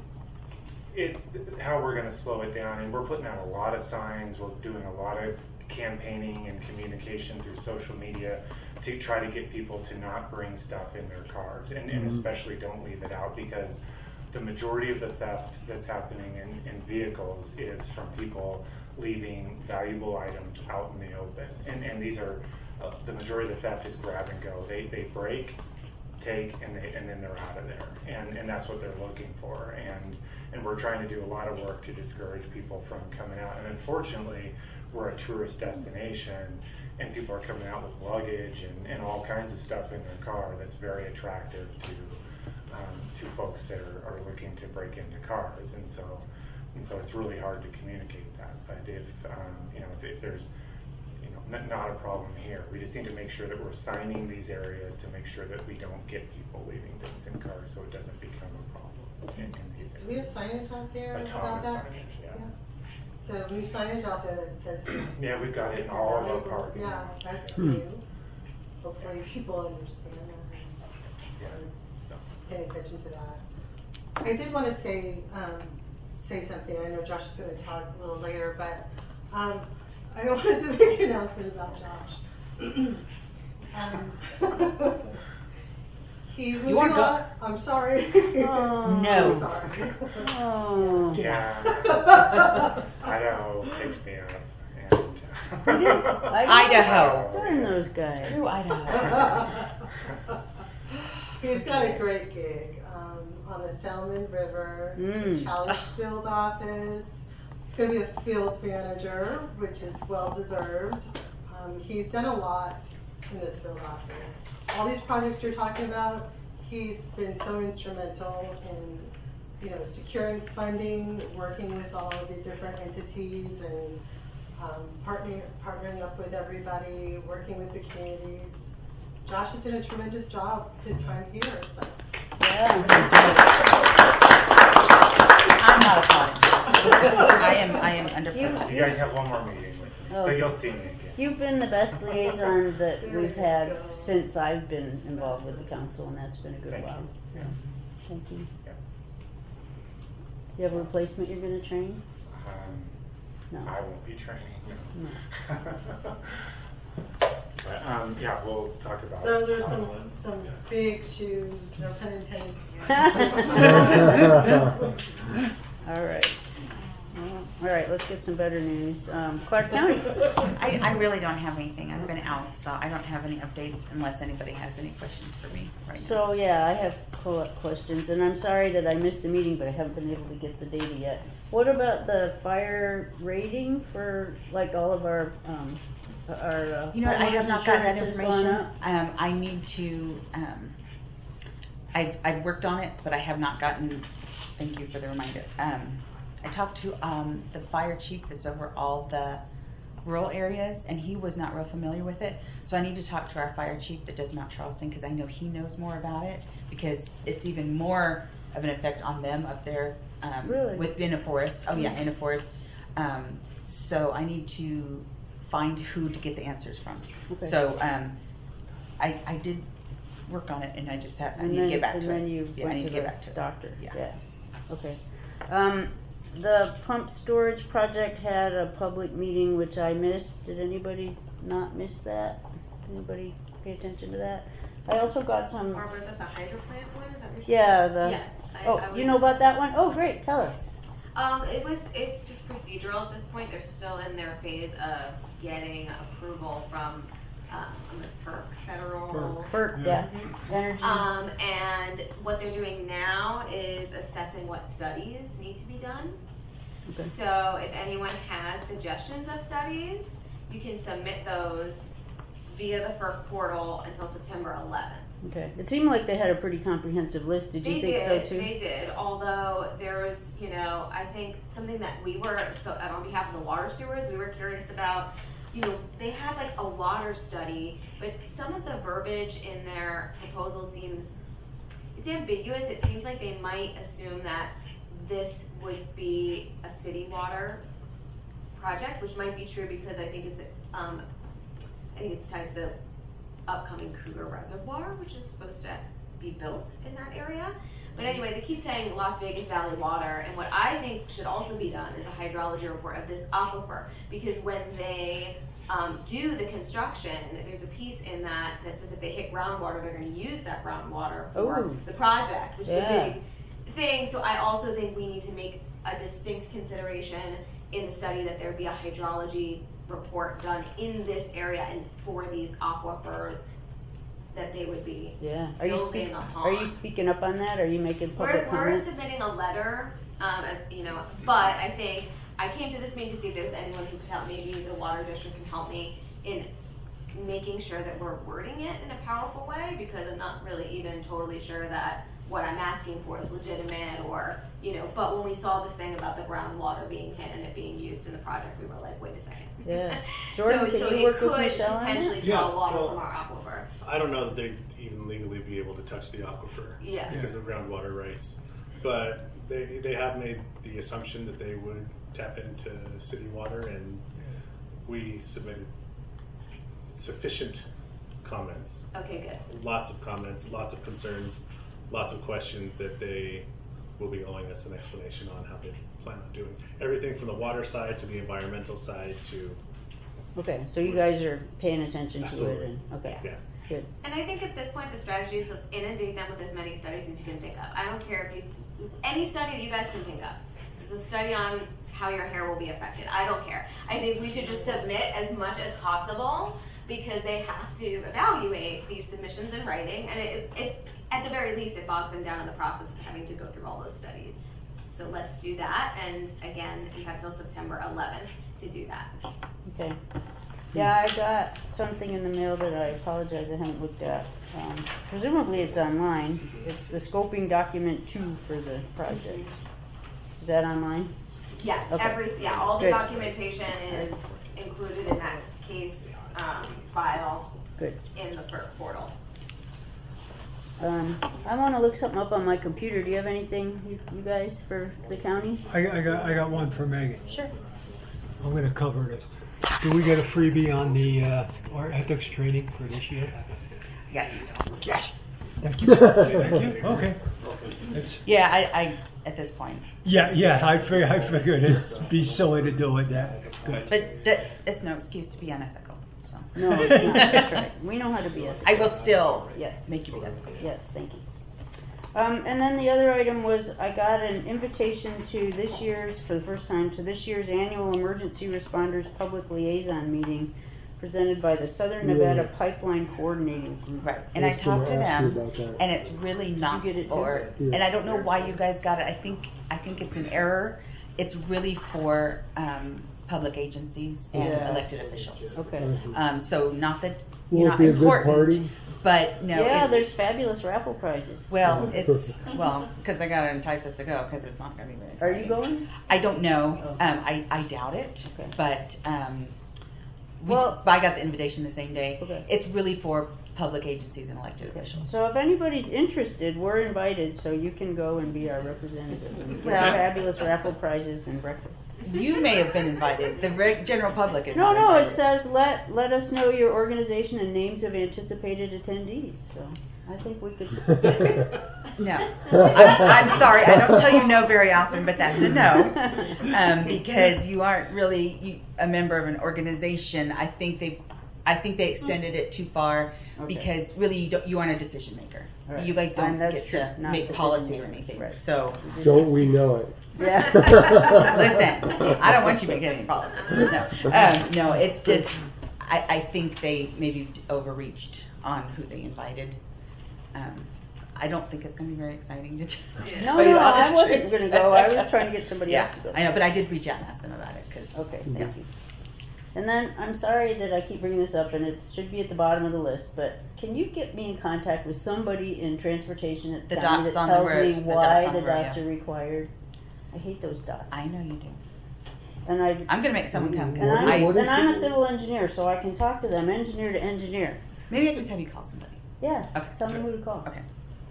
it how we're going to slow it down, and we're putting out a lot of signs. We're doing a lot of campaigning and communication through social media to try to get people to not bring stuff in their cars, and, and Mhm. especially don't leave it out, because the majority of the theft that's happening in, in vehicles is from people leaving valuable items out in the open. And, and these are, uh, the majority of the theft is grab and go. They, they break, take, and they, and then they're out of there. And, and that's what they're looking for. And, and we're trying to do a lot of work to discourage people from coming out. And unfortunately, we're a tourist destination, and people are coming out with luggage and, and all kinds of stuff in their car that's very attractive to Um, to folks that are, are looking to break into cars, and so and so it's really hard to communicate that. But if um, you know if, if there's you know n- not a problem here, we just need to make sure that we're signing these areas to make sure that we don't get people leaving things in cars, so it doesn't become a problem in, in these Do we have signage out there areas. about that? Signage, yeah. So new signage out there that says. Yeah, we've got it in all of our parking Yeah, lots. that's Hmm. new. Hopefully people understand that. Yeah. So. Pay attention to that. I did want to say um, say something. I know Josh is going to talk a little later, but um, I wanted to make an announcement about Josh. um, he's moving are go- on. I'm sorry. Oh. No. I'm sorry. Oh. Yeah. Idaho picked me up, and Idaho. Darn those guys. Screw Idaho. He's got a great gig um, on the Salmon River, Mm. the Chalice Field office. He's going to be a field manager, which is well deserved. Um, he's done a lot in this field office. All these projects you're talking about, he's been so instrumental in, you know, securing funding, working with all of the different entities, and um, partnering partnering up with everybody, working with the communities. Josh has done a tremendous job his time here. So. I'm not applauding. I am, I am under protest. You guys have one more meeting with me, Oh. so you'll see me again. You've been the best liaison that we've had since I've been involved with the council, and that's been a good Thank while. you. Yeah. Thank you. Yeah. You have a replacement you're going to train? Um, No. I won't be training. No. No. But, um, yeah, we'll talk about. Those are some um, some big shoes, no pun intended. All right. Well, all right, let's get some better news. Um, Clark County. I, I really don't have anything. I've been out, so I don't have any updates unless anybody has any questions for me right now. So, yeah, I have pull-up questions, and I'm sorry that I missed the meeting, but I haven't been able to get the data yet. What about the fire rating for, like, all of our, um, our uh, You know what, I have homeowners not gotten that insurance has gone information. up? Um, I need to, um, I, I've worked on it, but I have not gotten, thank you for the reminder. Um, I talked to, um, the fire chief that's over all the rural areas, and he was not real familiar with it. So I need to talk to our fire chief that does Mount Charleston, because I know he knows more about it, because it's even more of an effect on them up there, um, Really? within a forest. Oh yeah, in a forest. Um, so I need to find who to get the answers from. Okay. So um, I, I did work on it, and I just have I And need then, to get back and to then it. you yeah, I went need to to get the back to it. doctor. Yeah. Yeah. Okay. Um, the pump storage project had a public meeting which I missed. Did anybody not miss that? Anybody pay attention to that? I also got some. Or was it the hydro plant one? Is that what you're Yeah. The. Yes, I- oh, I was- you know about that one? Oh, great. Tell us. Um, it was, it's just procedural at this point. They're still in their phase of getting approval from, um, FERC, federal. FERC, yeah. Energy. Um, and what they're doing now is assessing what studies need to be done. Okay. So if anyone has suggestions of studies, you can submit those via the FERC portal until September eleventh. Okay. It seemed like they had a pretty comprehensive list. Did you They think did, so too? They did, although there was, you know, I think something that we were, so uh, on behalf of the water stewards, we were curious about, you know, they had like a water study, but some of the verbiage in their proposal seems, it's ambiguous. It seems like they might assume that this would be a city water project, which might be true because I think it's, um, I think it's tied to the upcoming Cougar Reservoir, which is supposed to be built in that area. But anyway, they keep saying Las Vegas Valley water, and what I think should also be done is a hydrology report of this aquifer, because when they um, do the construction, there's a piece in that that says if they hit groundwater, they're going to use that groundwater for Ooh. the project, which Yeah. is a big thing. So I also think we need to make a distinct consideration in the study that there be a hydrology report done in this area and for these aquifers that they would be Yeah. Are you building speak, upon. Are you speaking up on that? Are you making public We're, we're comments? submitting a letter, um, as, you know, but I think I came to this meeting to see if there's anyone who could help. Maybe the water district can help me in making sure that we're wording it in a powerful way, because I'm not really even totally sure that what I'm asking for is legitimate, or, you know, but when we saw this thing about the groundwater being hit and it being used in the project, we were like, wait a second. Yeah. Jordan, so, can so you it work with could Michelle on that? potentially Yeah, draw water well, from our aquifer. I don't know that they'd even legally be able to touch the aquifer Yeah. because of groundwater rights, but they they have made the assumption that they would tap into city water, and we submitted sufficient comments. Okay, good. Lots of comments, lots of concerns, lots of questions that they will be owing us an explanation on how they plan on doing everything from the water side to the environmental side to. Okay, so you guys are paying attention to Absolutely. it. And, okay. Yeah. Good. And I think at this point, the strategy is to inundate them with as many studies as you can think of. I don't care if you, any study that you guys can think of. There's a study on how your hair will be affected. I don't care. I think we should just submit as much as possible because they have to evaluate these submissions in writing, and it, it, at the very least, it bogs them down in the process of having to go through all those studies. So let's do that, and again, you have till September eleventh to do that. Okay. Yeah, I got something in the mail that I apologize I haven't looked at. Um, presumably it's online. It's the scoping document two for the project. Is that online? Yes, Okay. every, yeah, all the Good. documentation is included in that case um, file Good. in the PERC portal. Um, I want to look something up on my computer. Do you have anything, you, you guys, for the county? I, I got I got one for Megan. Sure. I'm going to cover this. Do we get a freebie on the uh, our ethics training for this year? Yes. Yes. Thank you. Thank you. Okay. It's, Yeah, I, I, at this point. yeah, yeah. I figured I figured it'd be silly to do it. That. Good. But that, it's no excuse to be unethical, so. No, it's not. That's right. We know how to be ethical. I will still Yes. make you be ethical. Yes, thank you. Um, and then the other item was I got an invitation to this year's, for the first time, to this year's annual Emergency Responders Public Liaison Meeting presented by the Southern Nevada Yeah. Pipeline Coordinating Group. Right, and I I was talked to gonna ask you them, about that. and it's really not get it too? for, Yeah. and I don't know why you guys got it, I think, I think it's an error. It's really for, um, public agencies and Yeah. elected officials. Okay. Um, so not that Will you're it not be a good important, party? but no, yeah, it's, there's fabulous raffle prizes. well, Yeah. it's, well, cause I gotta entice us to go, cause it's not gonna be very Are exciting. you going? I don't know, Oh. um, I, I doubt it, Okay. but, um, we, Well- I got the invitation the same day. Okay. It's really for public agencies and elected officials. So if anybody's interested, we're invited, so you can go and be our representative. And get Well- fabulous raffle prizes and breakfast. You may have been invited. The re- general public is No, not no, it invited. says let let us know your organization and names of anticipated attendees. So I think we could. No, I'm, I'm sorry. I don't tell you no very often, but that's a no, um, because you aren't really you, a member of an organization. I think they, I think they extended it too far Okay. because really you don't, you aren't a decision maker. All right. You guys don't And that's get true, to not make decision policy or maker. anything. Right. So Don't we know it? Yeah. listen, I don't want you making any policies. No, um, no, it's just I, I think they maybe overreached on who they invited. Um, I don't think it's going to be very exciting to, to No, tell you no, the I honest wasn't truth. going to go. I was trying to get somebody yeah, else to go. I know, but I did reach out and ask them about it because. Okay, thank yeah. you. And then I'm sorry that I keep bringing this up, and it should be at the bottom of the list. But can you get me in contact with somebody in transportation at The county dots that on the tells road, me the why dots on the the road, dots yeah. are required? I hate those dots. I know you do. And I I'm going to make someone come. 'cause and I'm, I, What is and I'm it? a civil engineer, so I can talk to them, engineer to engineer. maybe I can just have you call somebody. Yeah, Okay, tell me sure. who to call. Okay.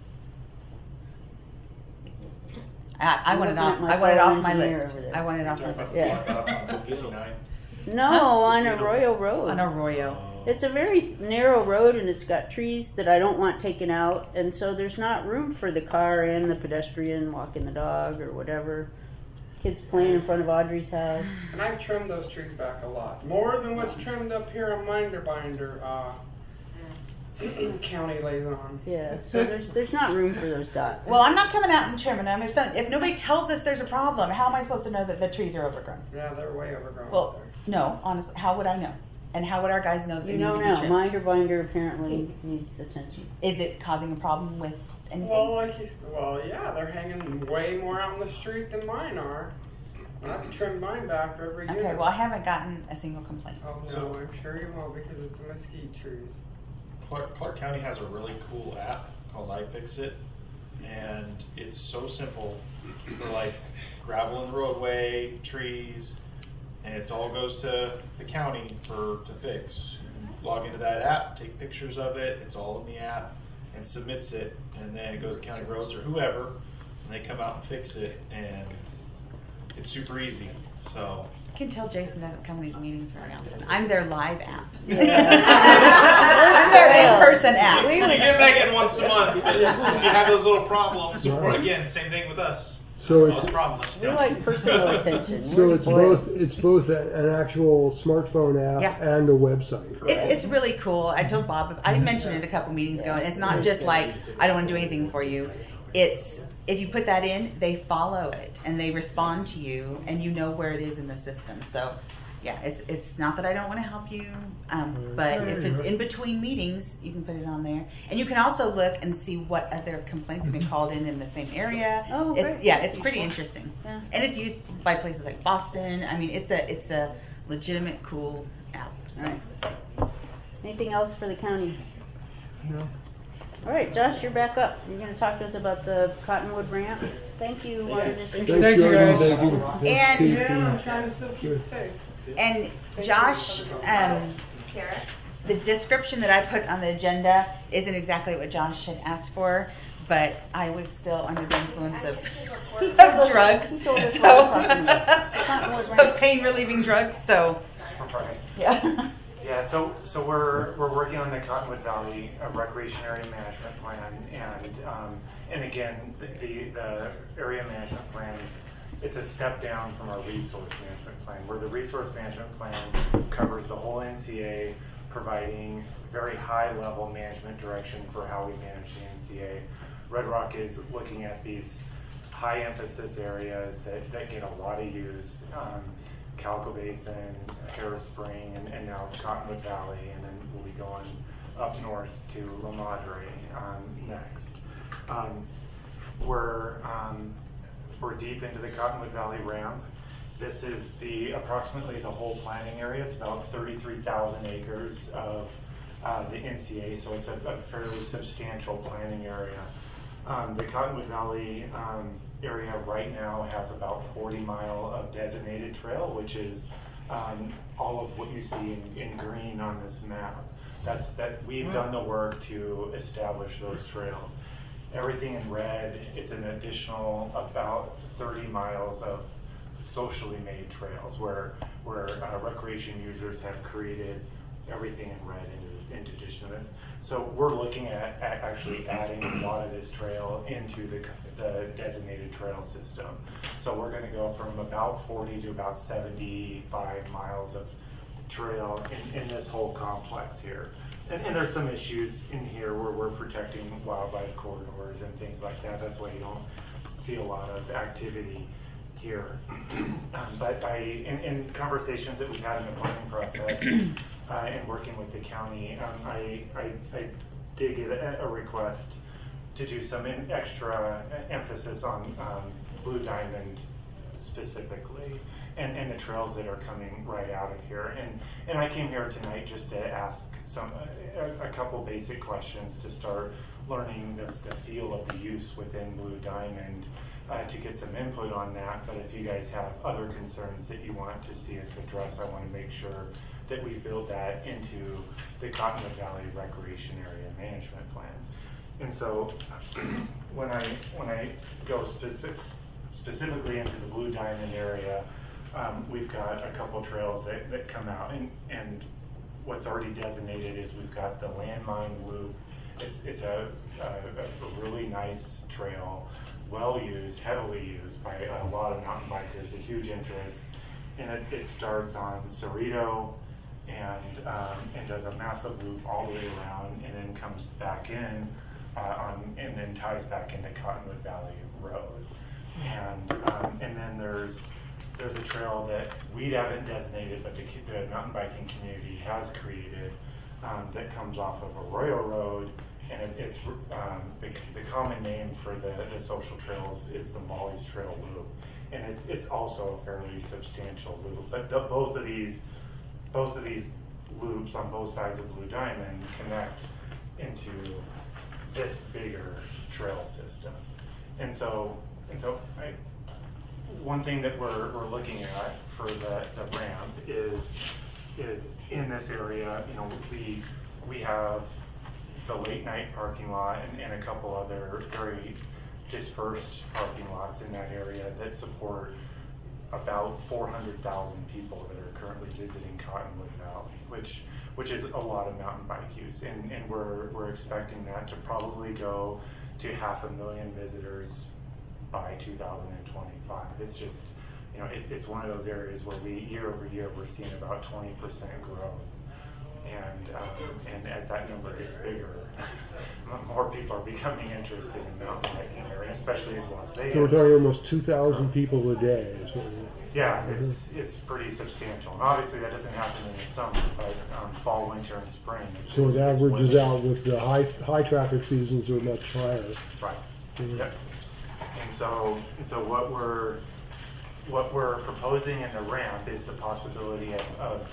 I, I I'm want it looking off. at my I want it fellow off my engineer list. over there. I want it off my list. Yeah. No, on Arroyo Road. On Arroyo. It's a very narrow road, and it's got trees that I don't want taken out, and so there's not room for the car and the pedestrian walking the dog or whatever. Kids playing in front of Audrey's house. And I've trimmed those trees back a lot. More than what's trimmed up here on Minderbinder, uh, county lays on. Yeah, so there's there's not room for those dots. Well, I'm not coming out and trimming them. If, some, if nobody tells us there's a problem, how am I supposed to know that the trees are overgrown? Yeah, they're way overgrown. Well, no, honestly, how would I know? And how would our guys know that You they know need to be now, trimmed? Minder Binder apparently needs attention. Is it causing a problem with anything? Well, like you, s- well, yeah, they're hanging way more out in the street than mine are. I've trimmed mine back every year. Okay, well, I haven't gotten a single complaint. Oh no, I'm sure you won't because it's mesquite trees. Clark, Clark County has a really cool app called iFixit, and it's so simple for like gravel in the roadway, trees, and it all goes to the county for to fix. You log into that app, take pictures of it, it's all in the app, and submits it, and then it goes to county roads or whoever, and they come out and fix it, and it's super easy. So. I can tell Jason doesn't come to these meetings very often. I'm their live app. Yeah. I'm their in-person app. We You would- get Megan once a month. If you have those little problems, or Right. again, same thing with us. So Those it's problems. We like personal attention. so We're it's spoiled. both it's both a- an actual smartphone app Yeah. and a website. It, it's really cool. I told Bob, I mentioned it a couple meetings ago, and it's not just like, I don't want to do anything for you. It's, if you put that in, they follow it, and they respond to you, and you know where it is in the system. So yeah, it's it's not that I don't want to help you, um, but Yeah, if it's yeah. in between meetings, you can put it on there, and you can also look and see what other complaints have been called in in the same area. Oh, it's, great. yeah, it's pretty interesting, Yeah. and it's used by places like Boston. I mean, it's a it's a legitimate, cool app. So. All right. Anything else for the county? No. All right, Josh, you're back up. You're going to talk to us about the Cottonwood ramp. Thank you, Water District. Thank you, guys. Thank you. And- Thank you. Yeah, I'm trying to still keep it safe. And Josh, um, Sarah? the description that I put on the agenda isn't exactly what Josh had asked for, but I was still under the influence of, of drugs, He told us so, what I was talking about. Cottonwood ramp. of pain relieving drugs. So, Right. yeah. Yeah, so so we're we're working on the Cottonwood Valley uh, Recreation Area Management Plan, and um, and again the, the the area management plan is it's a step down from our resource management plan, where the resource management plan covers the whole N C A, providing very high level management direction for how we manage the N C A. Red Rock is looking at these high emphasis areas that, that get a lot of use. Um, Calico Basin, Harris Spring, and, and now Cottonwood Valley, and then we'll be going up north to La Madre um, next. Um, we're um, we're deep into the Cottonwood Valley ramp. This is the approximately the whole planning area. It's about thirty-three thousand acres of uh, the N C A, so it's a, a fairly substantial planning area. Um, the Cottonwood Valley um, area right now has about forty mile of designated trail, which is um, all of what you see in, in green on this map. That's that we've done the work to establish those trails. Everything in red, it's an additional about thirty miles of socially made trails where where uh, recreation users have created everything in red in, in addition to this. So we're looking at, at actually adding a lot of this trail into the, the designated trail system. So we're going to go from about forty to about seventy-five miles of trail in, in this whole complex here. And, and there's some issues in here where we're protecting wildlife corridors and things like that. That's why you don't see a lot of activity here. um, but I, in, in conversations that we've had in the planning process uh, and working with the county, um, I, I, I did get a, a request to do some in extra emphasis on um, Blue Diamond specifically, and, and the trails that are coming right out of here. And, and I came here tonight just to ask some a, a couple basic questions to start learning the, the feel of the use within Blue Diamond, uh, to get some input on that. But if you guys have other concerns that you want to see us address, I want to make sure that we build that into the Cottonwood Valley Recreation Area Management Plan. And so when I when I go specific, specifically into the Blue Diamond area, um, we've got a couple trails that, that come out, and, and what's already designated is we've got the landmine loop. It's it's a, a, a really nice trail, well used, heavily used by a lot of mountain bikers, a huge interest. And it, it starts on Cerrito and um, and does a massive loop all the way around, and then comes back in uh, on and then ties back into Cottonwood Valley Road. And um, and then there's there's a trail that we haven't designated, but the, the mountain biking community has created, um, that comes off of Arroyo Road, and it, it's um, the, the common name for the, the social trails is the Molly's Trail Loop, and it's it's also a fairly substantial loop. But the, both of these both of these loops on both sides of Blue Diamond connect into this bigger trail system, and so and so I. One thing that we're, we're looking at for the, the ramp is is in this area, you know, we we have the late night parking lot and, and a couple other very dispersed parking lots in that area that support about four hundred thousand people that are currently visiting Cottonwood Valley, which which is a lot of mountain bike use, and, and we're we're expecting that to probably go to half a million visitors by two thousand twenty-five. It's just, you know, it, it's one of those areas where we, year over year, we're seeing about twenty percent growth and um, and as that number gets bigger, more people are becoming interested in mountain biking here, and especially as Las Vegas. So we're talking almost two thousand people a day. Is what we're- Yeah, it's it's pretty substantial. And obviously, that doesn't happen in the summer, but um, fall, winter, and spring. Is, So is, it is averages when- out with the high high traffic seasons are much higher. Right. Mhm. Yep. And so, and so what we're what we're proposing in the ramp is the possibility of, of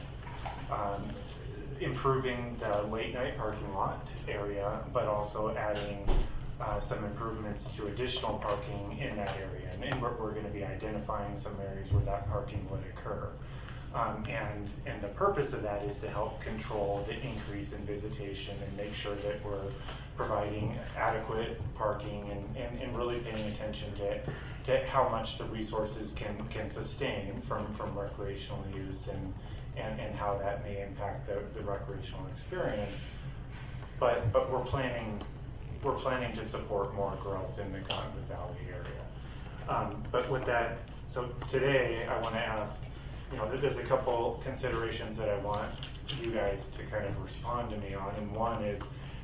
um, improving the late night parking lot area, but also adding uh, some improvements to additional parking in that area. And, and we're, we're going to be identifying some areas where that parking would occur. Um, and, and the purpose of that is to help control the increase in visitation and make sure that we're providing adequate parking and, and, and really paying attention to, to how much the resources can, can sustain from, from recreational use and, and, and how that may impact the, the recreational experience. But, but we're planning we're planning to support more growth in the Cottonwood Valley area. Um, but with that, so today I want to ask, you know, there's a couple considerations that I want you guys to kind of respond to me on, and one is,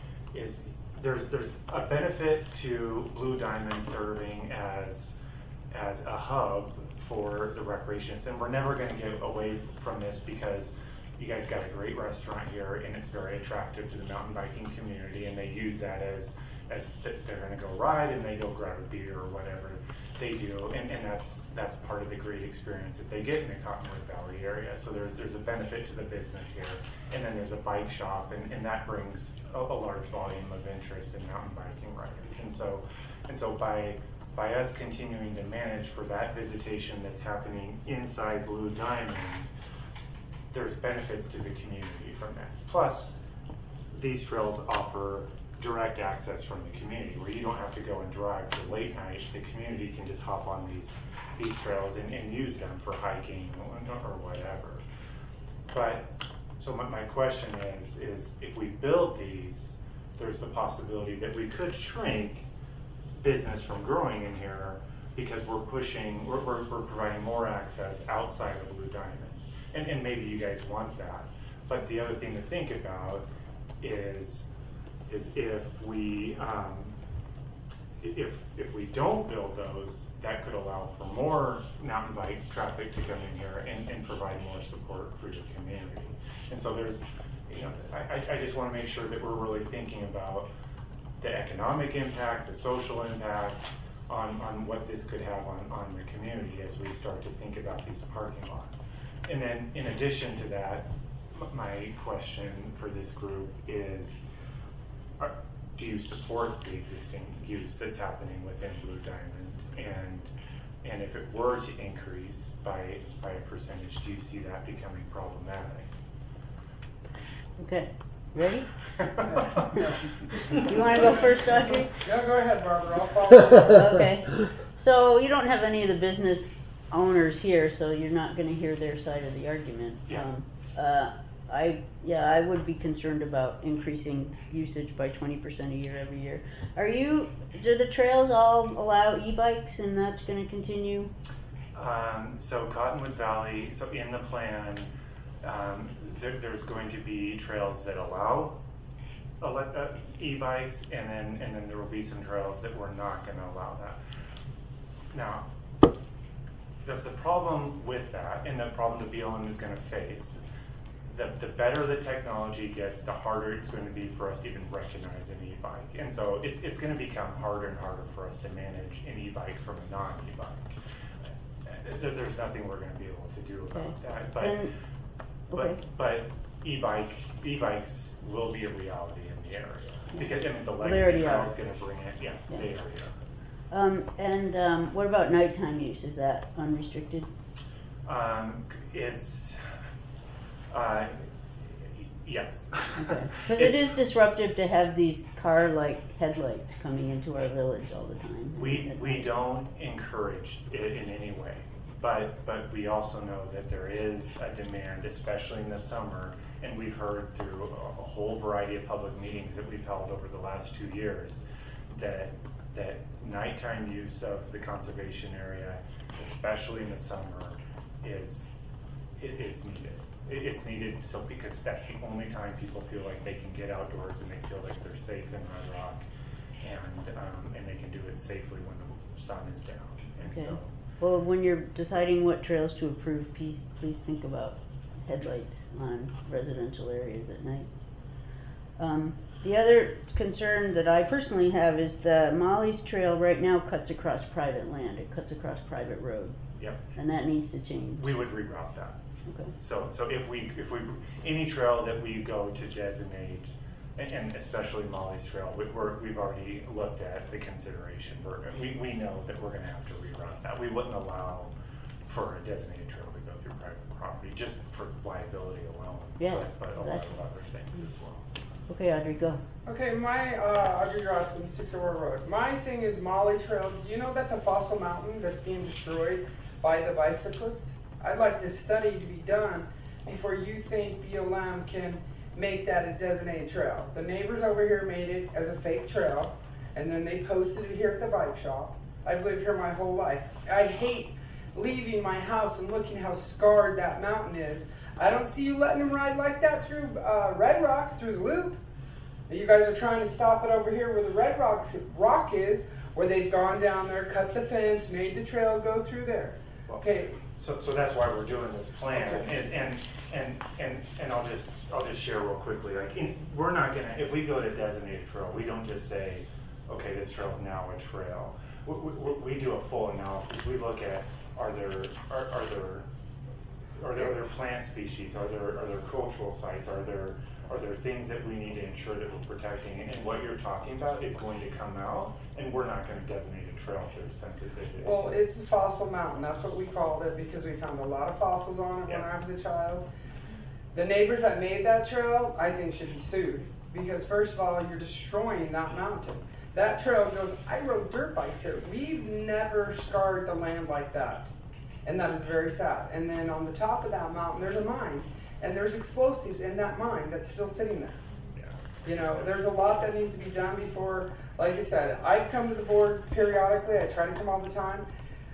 is there's there's a benefit to Blue Diamond serving as as a hub for the recreations, and we're never going to get away from this because you guys got a great restaurant here, and it's very attractive to the mountain biking community, and they use that as as th- they're going to go ride and they go grab a beer or whatever they do, and, and that's that's part of the great experience that they get in the Cottonwood Valley area. So there's there's a benefit to the business here, and then there's a bike shop, and, and that brings a, a large volume of interest in mountain biking riders. And so and so by by us continuing to manage for that visitation that's happening inside Blue Diamond, there's benefits to the community from that. Plus, these trails offer direct access from the community, where you don't have to go and drive to late night. The community can just hop on these these trails and, and use them for hiking or, or whatever. But so my, my question is, is if we build these, there's the possibility that we could shrink business from growing in here because we're pushing, we're, we're, we're providing more access outside of Blue Diamond. And, and maybe you guys want that. But the other thing to think about is is if we um, if if we don't build those, that could allow for more mountain bike traffic to come in here and, and provide more support for your community. And so there's, you know, I, I just want to make sure that we're really thinking about the economic impact, the social impact on, on what this could have on, on the community as we start to think about these parking lots. And then in addition to that, my question for this group is, are, do you support the existing use that's happening within Blue Diamond? And and if it were to increase by by a percentage, do you see that becoming problematic? Okay, ready? You want to go first, Audrey? Yeah, go ahead, Barbara. I'll follow. Okay. So you don't have any of the business owners here, so you're not going to hear their side of the argument. Yeah. Um, uh, I yeah, I would be concerned about increasing usage by twenty percent a year every year. Are you? Do the trails all allow e-bikes, and that's going to continue? Um, so Cottonwood Valley. So in the plan, um, there, there's going to be trails that allow ele- uh, e-bikes, and then and then there will be some trails that we're not going to allow that. Now, the the problem with that, and the problem that B L M is going to face. The, the better the technology gets, the harder it's going to be for us to even recognize an e-bike. And so it's, it's going to become harder and harder for us to manage an e-bike from a non-e-bike. There, there's nothing we're going to be able to do about Okay. that. But, Then- okay. but, but e-bike, e-bikes will be a reality in the area. Because I mean, the They legacy already trail are. is going to bring it. Yeah, Yeah. they are. Yeah. Um, and um, what about nighttime use? Is that unrestricted? Um, it's uh, yes. Okay. Because it is disruptive to have these car-like headlights coming into our village all the time. We we don't encourage it in any way, but but we also know that there is a demand, especially in the summer, and we've heard through a, a whole variety of public meetings that we've held over the last two years that that nighttime use of the conservation area, especially in the summer, is it is needed. It, it's needed so because that's the only time people feel like they can get outdoors and they feel like they're safe in Red Rock, and um, and they can do it safely when the sun is down. And Okay. so, Well, when you're deciding what trails to approve, please, please think about headlights on residential areas at night. Um, the other concern that I personally have is the Molly's Trail right now cuts across private land. It cuts across private road. yep. And that needs to change. We would reroute that. Okay. So, so if we, if we, any trail that we go to designate, and, and especially Molly's Trail, we, we're, we've already looked at the consideration. We're, we, we know that we're gonna have to reroute that. We wouldn't allow for a designated trail to go through private property, just for liability alone. Yeah, But, but a lot of exactly. other things as well. Okay, Audrey, go. Okay, my, uh, Audrey Johnson, Six Aurora Road. My thing is Molly Trail. Do you know that's a fossil mountain that's being destroyed by the bicyclist? I'd like this study to be done before you think B L M can make that a designated trail. The neighbors over here made it as a fake trail, and then they posted it here at the bike shop. I've lived here my whole life. I hate leaving my house and looking how scarred that mountain is. I don't see you letting them ride like that through uh, Red Rock, through the loop. You guys are trying to stop it over here where the Red Rock, rock is, where they've gone down there, cut the fence, made the trail go through there. Okay. So, so that's why we're doing this plan, Okay. and, and, and, and, and I'll just, I'll just share real quickly, like, in, we're not gonna, if we go to designated trail, we don't just say, okay, this trail's now a trail. We, we, we do a full analysis. We look at, are there, are, are there, are there other plant species? Are there, are there cultural sites? Are there, are there things that we need to ensure that we're protecting? And what you're talking about is going to come out, and we're not gonna designate a trail for the sensitivity. Well, it's a fossil mountain. That's what we called it because we found a lot of fossils on it when Yeah. I was a child. The neighbors that made that trail, I think, should be sued because, first of all, you're destroying that mountain. That trail goes, I rode dirt bikes here. We've never scarred the land like that. And that is very sad. And then on the top of that mountain, there's a mine. And there's explosives in that mine that's still sitting there. Yeah. You know, there's a lot that needs to be done before, like I said, I come to the board periodically. I try to come all the time.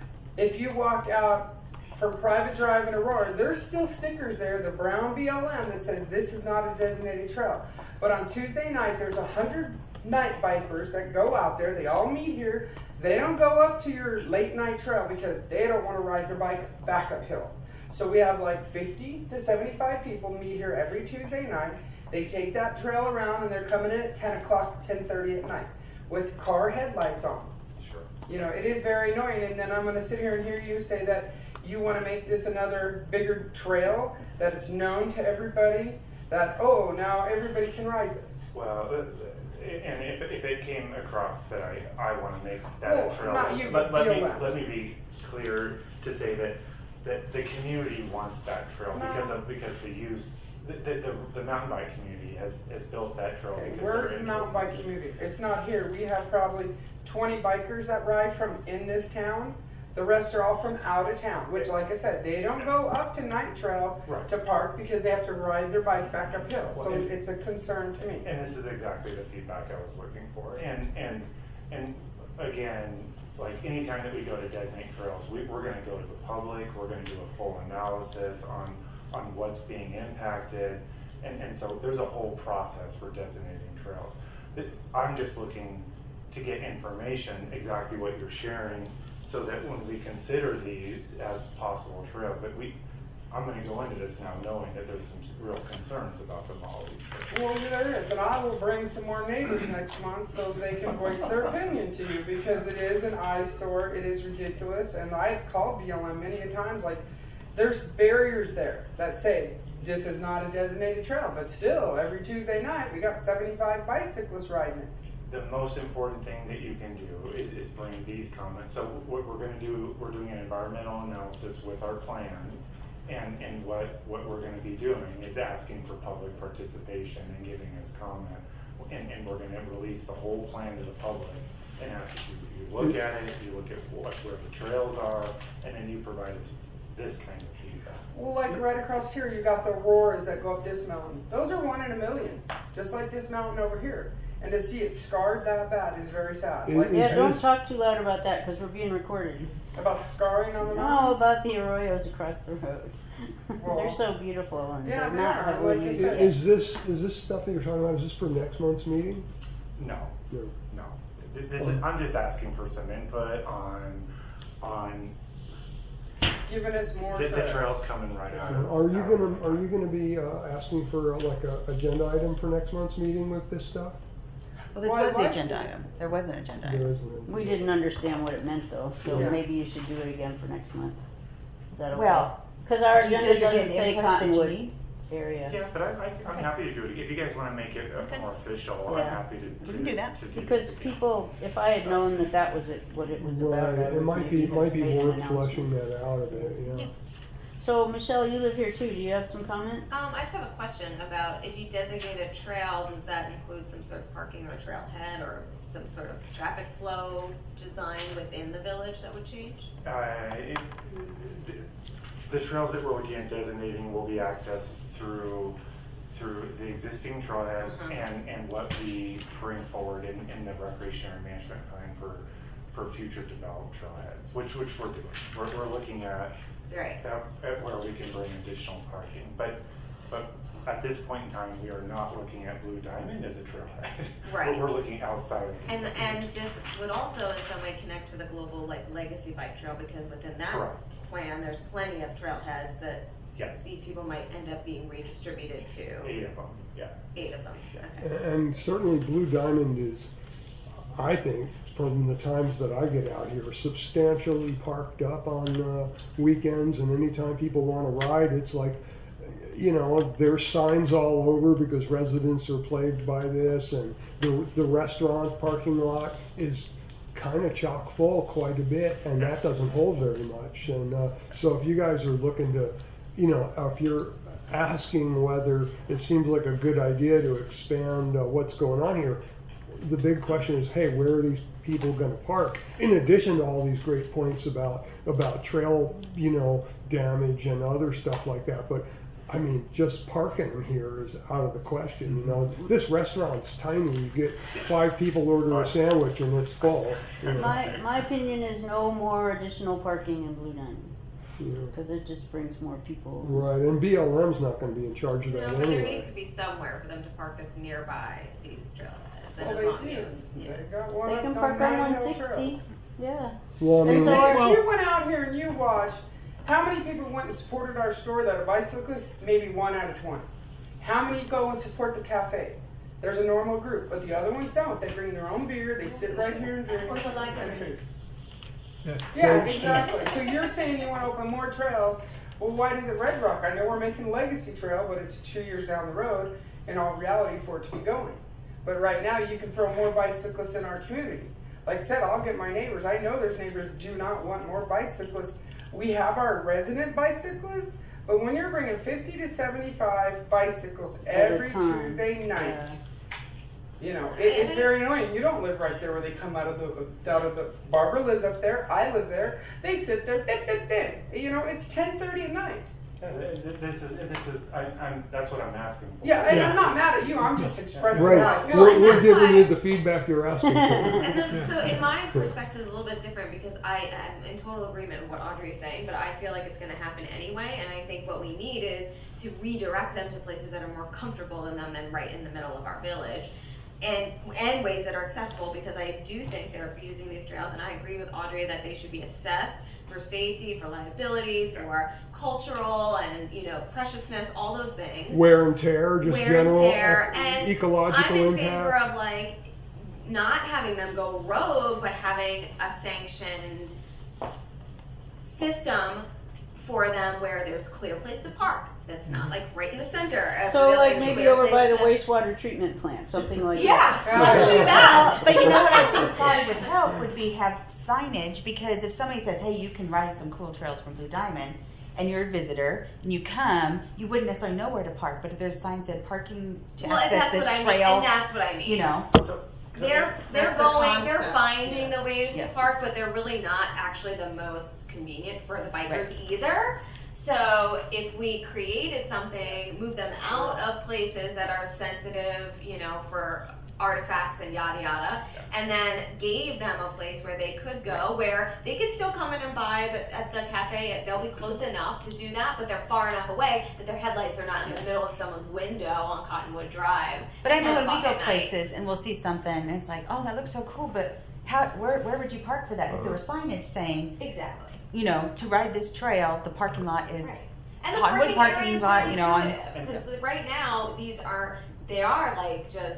If you walk out from private drive in Aurora, there's still stickers there, the brown B L M, that says this is not a designated trail. But on Tuesday night, there's a hundred night bikers that go out there. They all meet here. They don't go up to your late night trail because they don't want to ride their bike back uphill. So we have like fifty to seventy-five people meet here every Tuesday night. They take that trail around and they're coming in at ten o'clock, ten thirty at night with car headlights on. Sure. You know, it is very annoying. And then I'm going to sit here and hear you say that you want to make this another bigger trail, that it's known to everybody, that, oh, now everybody can ride this. Well, uh, and if, if it came across that I, I want to make that Well, a trail, not you, let, but let, me, B L M. let me be clear to say that, that the community wants that trail No. because of because the use, the, the, the, the mountain bike community has, has built that trail Okay, because where's they're the mountain interested. bike community? It's not here. We have probably twenty bikers that ride from in this town. The rest are all from out of town, which, like I said, they don't go up to Night Trail Right. to park because they have to ride their bike back uphill. Well, So and- it's a concern to me. And this is exactly the feedback I was looking for. And and and again, like anytime that we go to designate trails, we, we're going to go to the public. We're going to do a full analysis on on what's being impacted, and and so there's a whole process for designating trails. That I'm just looking to get information, exactly what you're sharing, so that when we consider these as possible trails, that we. I'm going to go into this now knowing that there's some real concerns about the Molly's Trail. Well, there is, and I will bring some more neighbors next month so they can voice their opinion to you because it is an eyesore, it is ridiculous, and I've called B L M many a times, like, there's barriers there that say this is not a designated trail, but still, every Tuesday night, we got seventy-five bicyclists riding it. The most important thing that you can do is, is bring these comments. So what we're going to do, we're doing an environmental analysis with our plan. And, and what, what we're going to be doing is asking for public participation and giving us comment. And, and we're going to release the whole plan to the public and ask you, you look at it, you look at what, where the trails are, and then you provide us this kind of feedback. Well, like right across here, you got the Auroras that go up this mountain. Those are one in a million, just like this mountain over here. And to see it scarred that bad is very sad. Is- Like, is Yeah, don't this- talk too loud about that because we're being recorded. about the scarring on the No, mountain? about the arroyos across the road. Well, They're so beautiful and yeah, they're they not are, heavily like you used said. yet. Is this, is this stuff that you're talking about, is this for next month's meeting? No, No. no. Th- This is, I'm just asking for some input on, on Giving us more the, the trails. trails coming right out of. Are you out of- gonna, are you gonna be, uh, asking for uh, like a agenda item for next month's meeting with this stuff? Well, this Well, was I'd the like agenda to- item. There was an agenda There item. isn't. We didn't understand what it meant though, so Yeah. maybe you should do it again for next month. Is that okay? Well, Because our do you agenda feel you're doesn't getting say input that you Cottonwood need? area. Yeah, but I, I, I'm happy to do it. If you guys want to make it uh, Okay. more official, Yeah. I'm happy to. We can do that. to do Because this again. people, if I had known that that was it, what it was about, Right, I it would might be, maybe it might have be made an worth announcement. fleshing that out a bit, yeah. Yeah. So Michelle, you live here too. Do you have some comments? Um, I just have a question about if you designate a trail, does that include some sort of parking or trailhead or some sort of traffic flow design within the village that would change? Uh, it, the trails that we're looking at designating will be accessed through through the existing trailheads Mhm. and, and what we bring forward in, in the recreation area management plan for for future developed trailheads, which which we're doing. We're, we're looking at, Right. at at where we can bring additional parking, but but at this point in time, we are not looking at Blue Diamond as a trailhead. Right. We're, we're looking outside of And and this would also in some way connect to the global like legacy bike trail because within that Correct. plan, there's plenty of trailheads that Yes. these people might end up being redistributed to. Eight of them, yeah. Eight of them. Okay. And certainly Blue Diamond is, I think, from the times that I get out here, substantially parked up on uh, weekends, and anytime people want to ride, it's like, you know, there's signs all over because residents are plagued by this, and the, the restaurant parking lot is kind of chock full quite a bit, and that doesn't hold very much. And uh, so if you guys are looking to, you know, if you're asking whether it seems like a good idea to expand uh, what's going on here, the big question is, hey, where are these people going to park? In addition to all these great points about about trail, you know, damage and other stuff like that, but I mean, just parking here is out of the question. You know, this restaurant's tiny. You get five people order a sandwich and it's full. You know. My my opinion is no more additional parking in Blue Diamond Yeah. because it just brings more people. Right, and B L M's not going to be in charge of No, that but there needs anyway. to be somewhere for them to park that's nearby these trailheads. And Well, as they long do. as- yeah. They got one They up can on park on Nine one Hill sixty. Trail. Yeah. Well, I And mean, so If are- you went out here and you watched, how many people went and supported our store that are bicyclists? Maybe one out of twenty. How many go and support the cafe? There's a normal group, but the other ones don't. They bring their own beer, they sit right here and drink. Or the library. and food. Yeah. Yeah, exactly. So you're saying you want to open more trails. Well, why does it Red Rock? I know we're making Legacy Trail, but it's two years down the road in all reality for it to be going. But right now you can throw more bicyclists in our community. Like I said, I'll get my neighbors. I know there's neighbors who do not want more bicyclists. We have our resident bicyclists, but when you're bringing fifty to seventy-five bicycles At a every time. Tuesday night, Yeah. you know, it, it's very annoying. You don't live right there where they come out of the out of the. Barbara lives up there. I live there. They sit there. Dit, dit, dit. You know, it's ten thirty at night. Uh, th- This is, this is, I, I'm, that's what I'm asking for. Yeah, and Yeah. I'm not mad at you. I'm just expressing how right, I feel. we're, and we're that's giving why- you the feedback you're asking for. And then, so in my perspective, it's a little bit different because I am in total agreement with what Audrey is saying, but I feel like it's going to happen anyway. And I think what we need is to redirect them to places that are more comfortable in them than right in the middle of our village. And, and ways that are accessible because I do think they're using these trails, and I agree with Audrey that they should be assessed for safety, for liability, for cultural and you know preciousness, all those things. Wear and tear, just Wear general and tear, ec- and ecological I'm in impact. favor of like not having them go rogue, but having a sanctioned system for them where there's a clear place to park. That's not like right in the center. of So the like village, maybe clear over by the place to- wastewater treatment plant, something like Yeah, that. it would be that. But you know what I think probably would help would be have signage, because if somebody says, hey, you can ride some cool trails from Blue Diamond, and you're a visitor, and you come, you wouldn't necessarily know where to park, but if there's a sign said parking to Well, and access that's this what I mean. trail, And that's what I mean. you know. They're they're That's the going, they're concept, finding yes. the ways Yeah. to park, but they're really not actually the most convenient for the bikers Right. either. So if we created something, move them out of places that are sensitive, you know, for artifacts and yada yada, and then gave them a place where they could go, where they could still come in and buy, but at the cafe they'll be close enough to do that, but they're far enough away that their headlights are not in the middle of someone's window on Cottonwood Drive. But I know ten when we o'clock go at night. places and we'll see something and it's like, oh, that looks so cool, but how, where, where would you park for that? If there were signage saying, Exactly. you know, to ride this trail, the parking lot is Right. And the Cottonwood parking parking areas lot, are you know, on. intuitive, because right now these are they are like just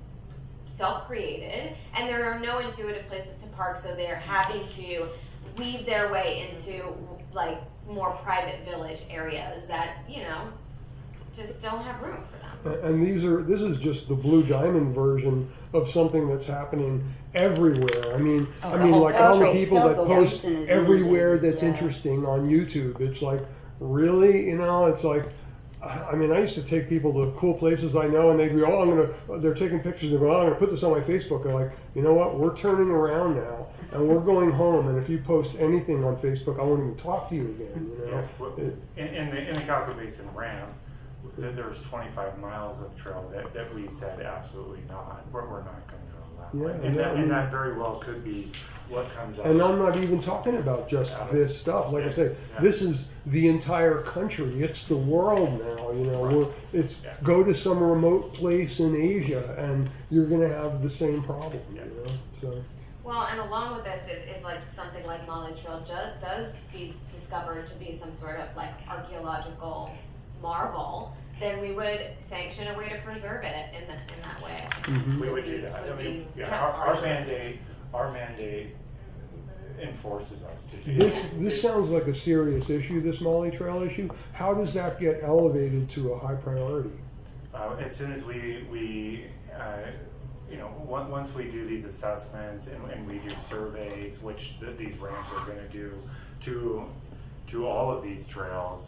self-created, and there are no intuitive places to park, so they're having to weave their way into like more private village areas that you know just don't have room for them. And these are, this is just the Blue Diamond version of something that's happening everywhere. I mean, Oh, I the mean, whole like all the country. people that Kelco post Basin is everywhere inundated, that's yeah. interesting on YouTube. It's like, really? You know, it's like, I mean, I used to take people to cool places I know, and they'd be, oh, I'm gonna, they're taking pictures, and they go, oh, I'm gonna put this on my Facebook. I'm like, you know what, we're turning around now, and we're going home, and if you post anything on Facebook, I won't even talk to you again, you know? Yeah, well, It- in, in the in the Calico Basin ramp, th- there's twenty-five miles of trail that, that we said absolutely not. We're, we're not going to allow. Yeah, and, and that, that- and that very well could be what comes up. And I'm not even talking about just Yeah. this stuff. Like I Yes, say, yeah. this is the entire country. It's the world now. You know, Right. We're, it's Yeah. go to some remote place in Asia, and you're going to have the same problem. Yeah. You know, so. Well, and along with this, if, if like something like Molly's Trail does, does be discovered to be some sort of like archaeological marvel, then we would sanction a way to preserve it in the, in that way. Mhm. We would do that. Would I mean, be yeah, kind our, of our harsh. mandate, our mandate enforces us to do This that. this sounds like a serious issue. This Molly Trail issue. How does that get elevated to a high priority? Uh, as soon as we, we uh, you know, on- once we do these assessments and, and we do surveys, which th- these ramps are going to do to to all of these trails,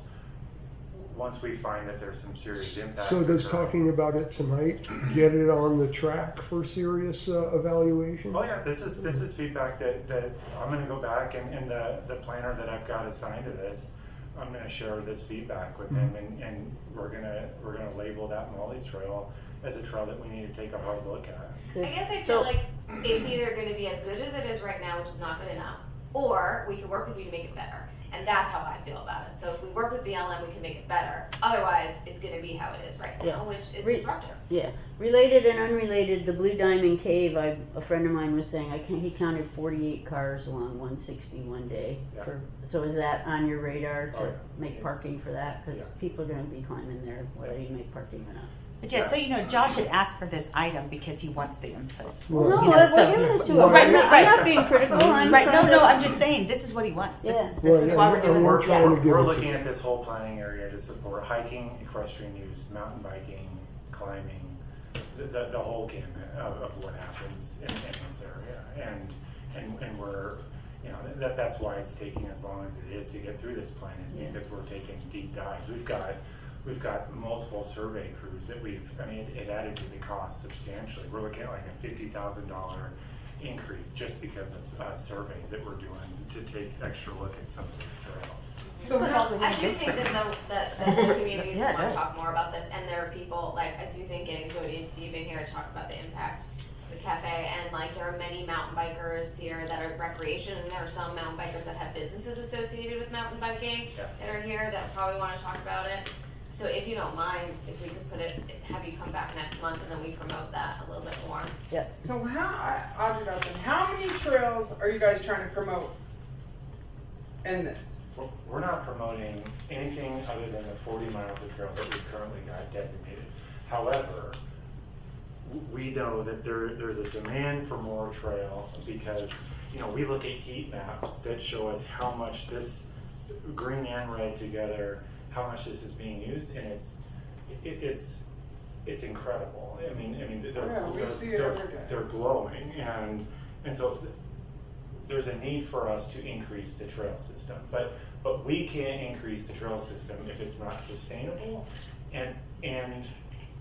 once we find that there's some serious impacts. So does occurring- talking about it tonight get it on the track for serious uh, evaluation? Oh yeah, this is this is feedback that, that I'm going to go back and, and the, the planner that I've got assigned to this, I'm going to share this feedback with him, and, and we're gonna we're gonna label that Molly's Trail as a trail that we need to take a hard look at. I guess I feel like it's either going to be as good as it is right now, which is not good enough, or we can work with you to make it better. And that's how I feel about it. So if we work with B L M, we can make it better. Otherwise, it's going to be how it is right now, Yeah. which is Re- disruptive. Yeah, related and unrelated, the Blue Diamond Cave, I, a friend of mine was saying, I can, he counted forty-eight cars along one sixty one day. Yeah. For, so is that on your radar to Oh, yeah. make Yes. parking for that? Because Yeah. people are gonna be climbing there whether you make parking or not. But yeah, so you know, Josh had asked for this item because he wants the input. Well, No, You know, we're so- giving it to him. Well, right, I'm not, right. I'm not being critical, I'm Right, no, trying no, to- I'm just saying, this is what he wants. This, Yeah. this Well, is yeah, why we're and doing we're this. trying Yeah. to give We're it to looking you. at this whole planning area to support hiking, equestrian use, mountain biking, climbing, the, the, the whole gamut of, of what happens in, in this area. And, and and we're, you know, that that's why it's taking as long as it is to get through this plan, is Yeah. because we're taking deep dives. We've got we've got multiple survey crews that we've, I mean, it, it added to the cost substantially. We're looking at like a fifty thousand dollar increase just because of uh, surveys that we're doing to take extra look at some of these trails. So I do think that the, that the whole community Yeah, it want to does. talk more about this, and there are people, like, I do think getting Jody and Steve in here to talk about the impact of the cafe, and like, there are many mountain bikers here that are recreation, and there are some mountain bikers that have businesses associated with mountain biking Yeah. that are here that probably want to talk about it. So if you don't mind, if we could put it, have you come back next month, and then we promote that a little bit more. Yeah. So how, I- Audrey Dawson, how many trails are you guys trying to promote in this? We're- We're not promoting anything other than the forty miles of trail that we've currently got designated. However, w- we know that there, there's a demand for more trail because, you know, we look at heat maps that show us how much this, green and red together, how much this is being used, and it's, it, it's, it's incredible. I mean, I mean, they're, Yeah, we they're, see it they're, every day. they're glowing, and, and so th- there's a need for us to increase the trail system, but but we can't increase the trail system if it's not sustainable, and and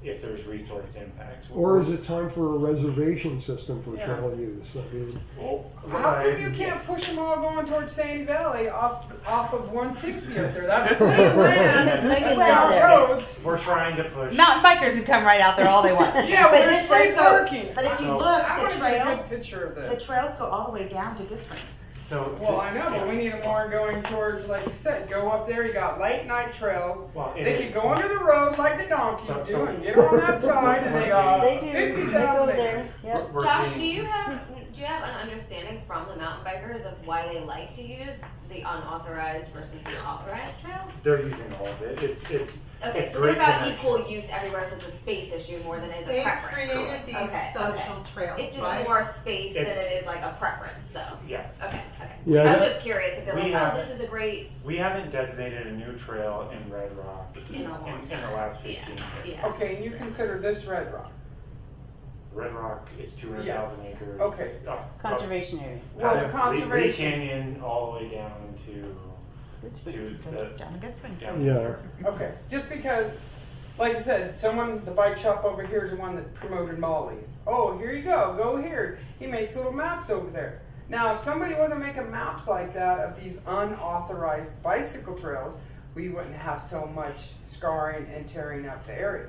if there's resource impacts. Or is it time for a reservation system for Yeah. trail use? I mean, How come you can't push them all going towards Sandy Valley off off of one sixty up there? That's plenty of land. Let's make it That's there. our roads. We're trying to push. Mountain bikers can come right out there all they want. Yeah, but but this it's free does go- parking. But if you So- look, I want the to get a trails, good picture of the this. trails go all the way down to Good Springs. So Well, I know, but we need more going towards, like you said, go up there. You got late night trails. Well, it They is- could go under the road like the donkeys So- do so- and get on that side, and they got They do, fifty they go thousand there, acres. yep. We're- we're Josh, do seeing- you have do you have an understanding from the mountain bikers of why they like to use the unauthorized versus the authorized trails? They're using all of it. It's it's Okay, it's so great they're about connections. equal use everywhere, so it's a space issue more than it is a They preference. created these Okay, social okay. trails, It's just right? more space It- than it is like a preference, though. Yes. Okay, okay. Yeah, I was that- just curious if they're We like, have- oh, this is a great. We haven't designated a new trail in Red Rock In a long in, in the last fifteen Yeah, years. yeah. Okay, and you consider this Red Rock. Red Rock is two hundred thousand acres. Okay. Uh, Conservation area. Well, Lee- the Lee conservation. Canyon all the way down to to the Down to Good Springs. down Yeah. here. Okay, just because, like I said, someone, the bike shop over here is the one that promoted Molly's. Oh, here you go, go here. He makes little maps over there. Now, if somebody wasn't making maps like that of these unauthorized bicycle trails, we wouldn't have so much scarring and tearing up the area.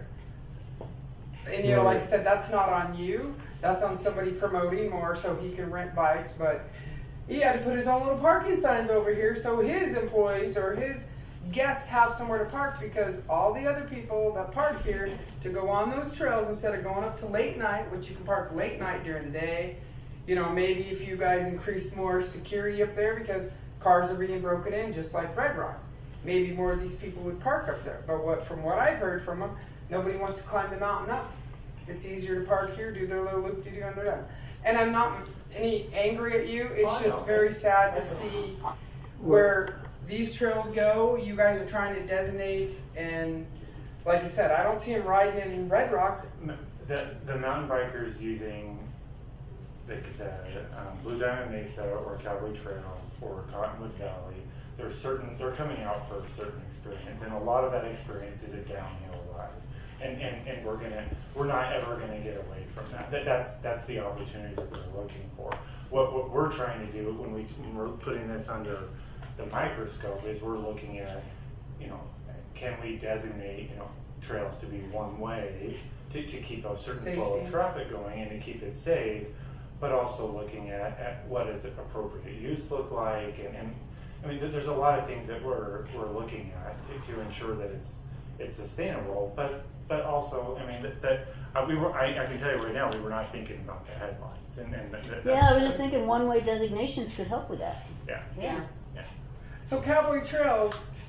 And you know, like I said, that's not on you. That's on somebody promoting more so he can rent bikes. But he had to put his own little parking signs over here so his employees or his guests have somewhere to park, because all the other people that park here to go on those trails, instead of going up to late night, which you can park late night during the day, you know, maybe if you guys increased more security up there because cars are being broken in just like Red Rock, maybe more of these people would park up there. But what from what I've heard from them, nobody wants to climb the mountain up. It's easier to park here, do their little loop-de-doo on their own. And I'm not any angry at you. It's just very sad to see where these trails go. You guys are trying to designate, and like I said, I don't see them riding in Red Rocks. The the mountain bikers using the, the um, Blue Diamond Mesa or Cowboy Trails or Cottonwood Valley, they're certain they're coming out for a certain experience, and a lot of that experience is a downhill ride. And, and, and we're gonna we're not ever gonna get away from that. that that's that's the opportunities that we're looking for. What what we're trying to do when we when we're putting this under the microscope is we're looking at, you know, can we designate, you know, trails to be one way to, to keep a certain flow of Safety. traffic going and to keep it safe, but also looking at, at what does appropriate use look like, and, and I mean, there's a lot of things that we're we're looking at to, to ensure that it's it's sustainable, but but also, I mean, that, that uh, we were. I, I can tell you right now, we were not thinking about the headlines, and, and that, that, Yeah, I was just thinking one-way designations could help with that. Yeah. Yeah. Yeah. So Cowboy Trails,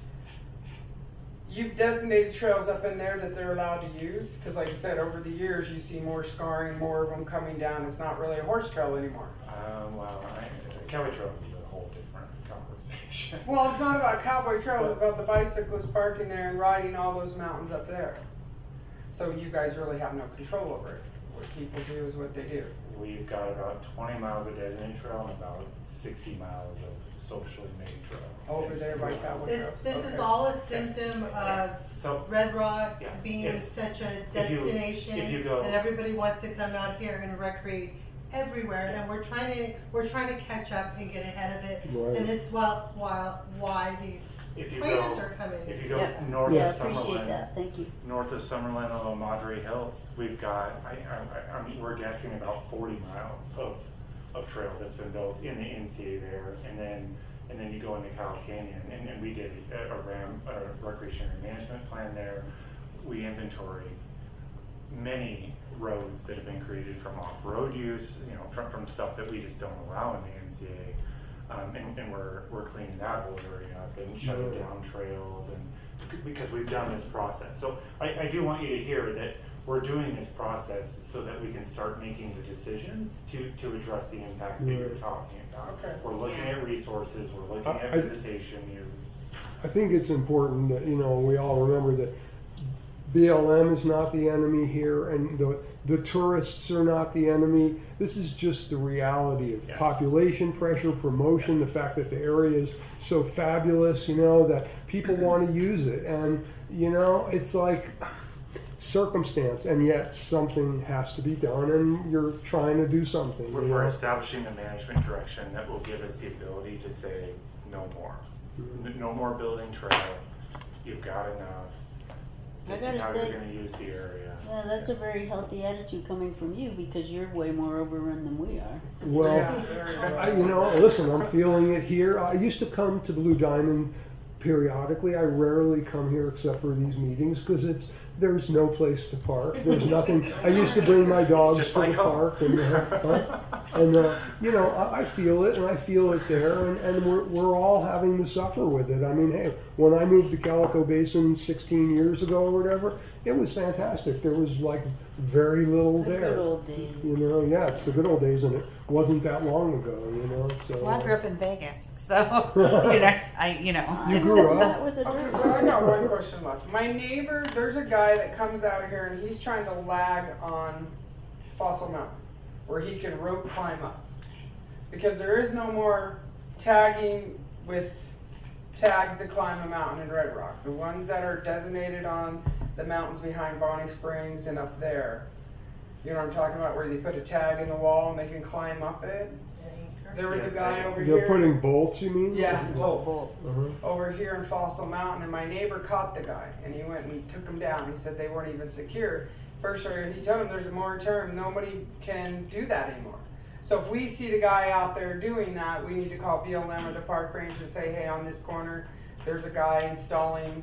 you've designated trails up in there that they're allowed to use? Because like I said, over the years you see more scarring, more of them coming down. It's not really a horse trail anymore. Um, well, I, Cowboy Trails is a whole different conversation. Well, it's not about Cowboy Trails, it's about the bicyclists parking there and riding all those mountains up there. So you guys really have no control over it. What people do is what they do. We've got about twenty miles of designated trail and about sixty miles of socially made trail. Over there by Cowboy This, Trails. this Okay. is all a symptom of So Red Rock Yeah, being it's- such a if you- destination if you go- that everybody wants to come out here and recreate everywhere, and we're trying to we're trying to catch up and get ahead of it. Right. And it's well, while why these If you plans go, are coming. if you go Yeah. north Yeah, of appreciate Summerlin, that. Thank you. north of Summerlin on the Madre Hills, we've got, I, I, I mean, we're guessing about forty miles of, of trail that's been built in the N C A there, and then, and then you go into Kyle Canyon, and, and we did a, a RAM, a recreation area management plan there. We inventory many roads that have been created from off-road use, you know, from, from stuff that we just don't allow in the N C A A. Um, and, and we're, we're cleaning that whole area up and shutting Yeah. down trails, and because we've done this process. So I, I do want you to hear that we're doing this process so that we can start making the decisions to, to address the impacts that you're Right. talking about. Okay. We're looking at resources, we're looking I- at I- visitation use. I think it's important that, you know, we all remember that B L M is not the enemy here, and the, the tourists are not the enemy. This is just the reality of Yes. population pressure, promotion, the fact that the area is so fabulous, you know, that people want to use it. And, you know, it's like, circumstance, and yet something has to be done, and you're trying to do something. We're, you we're know? establishing a management direction that will give us the ability to say no more. Mm-hmm. N- No more building trail. You've got enough. I This gotta is how say- you're going to use the area. Yeah, that's a very healthy attitude coming from you because you're way more overrun than we are. Well, I, you know, listen, I'm feeling it here. I used to come to Blue Diamond periodically. I rarely come here except for these meetings because it's there's no place to park. There's nothing. I used to bring my dogs Just to like the home. park, and uh, and uh, you know, I, I feel it, and I feel it there, and, and we're we're all having to suffer with it. I mean, hey, when I moved to Calico Basin sixteen years ago or whatever, it was fantastic. There was like very little The there. good old days. You know, yeah, it's the good old days, and it wasn't that long ago. You know, so. Well, I grew up in Vegas, so you know, I you know. You grew up? That was a Okay, dirt so I road. got one question left. My neighbor, there's a guy that comes out here and he's trying to lag on Fossil Mountain, where he can rope climb up. Because there is no more tagging with tags to climb a mountain in Red Rock. The ones that are designated on the mountains behind Bonnie Springs and up there. You know what I'm talking about, where they put a tag in the wall and they can climb up it? There was a guy over They're here. putting bolts, you mean? Yeah, bolts. Uh-huh. Over here in Fossil Mountain, and my neighbor caught the guy, and he went and took him down. He said they weren't even secure. First, he told him there's a moratorium, nobody can do that anymore. So if we see the guy out there doing that, we need to call B L M or the park ranger and say, hey, on this corner, there's a guy installing.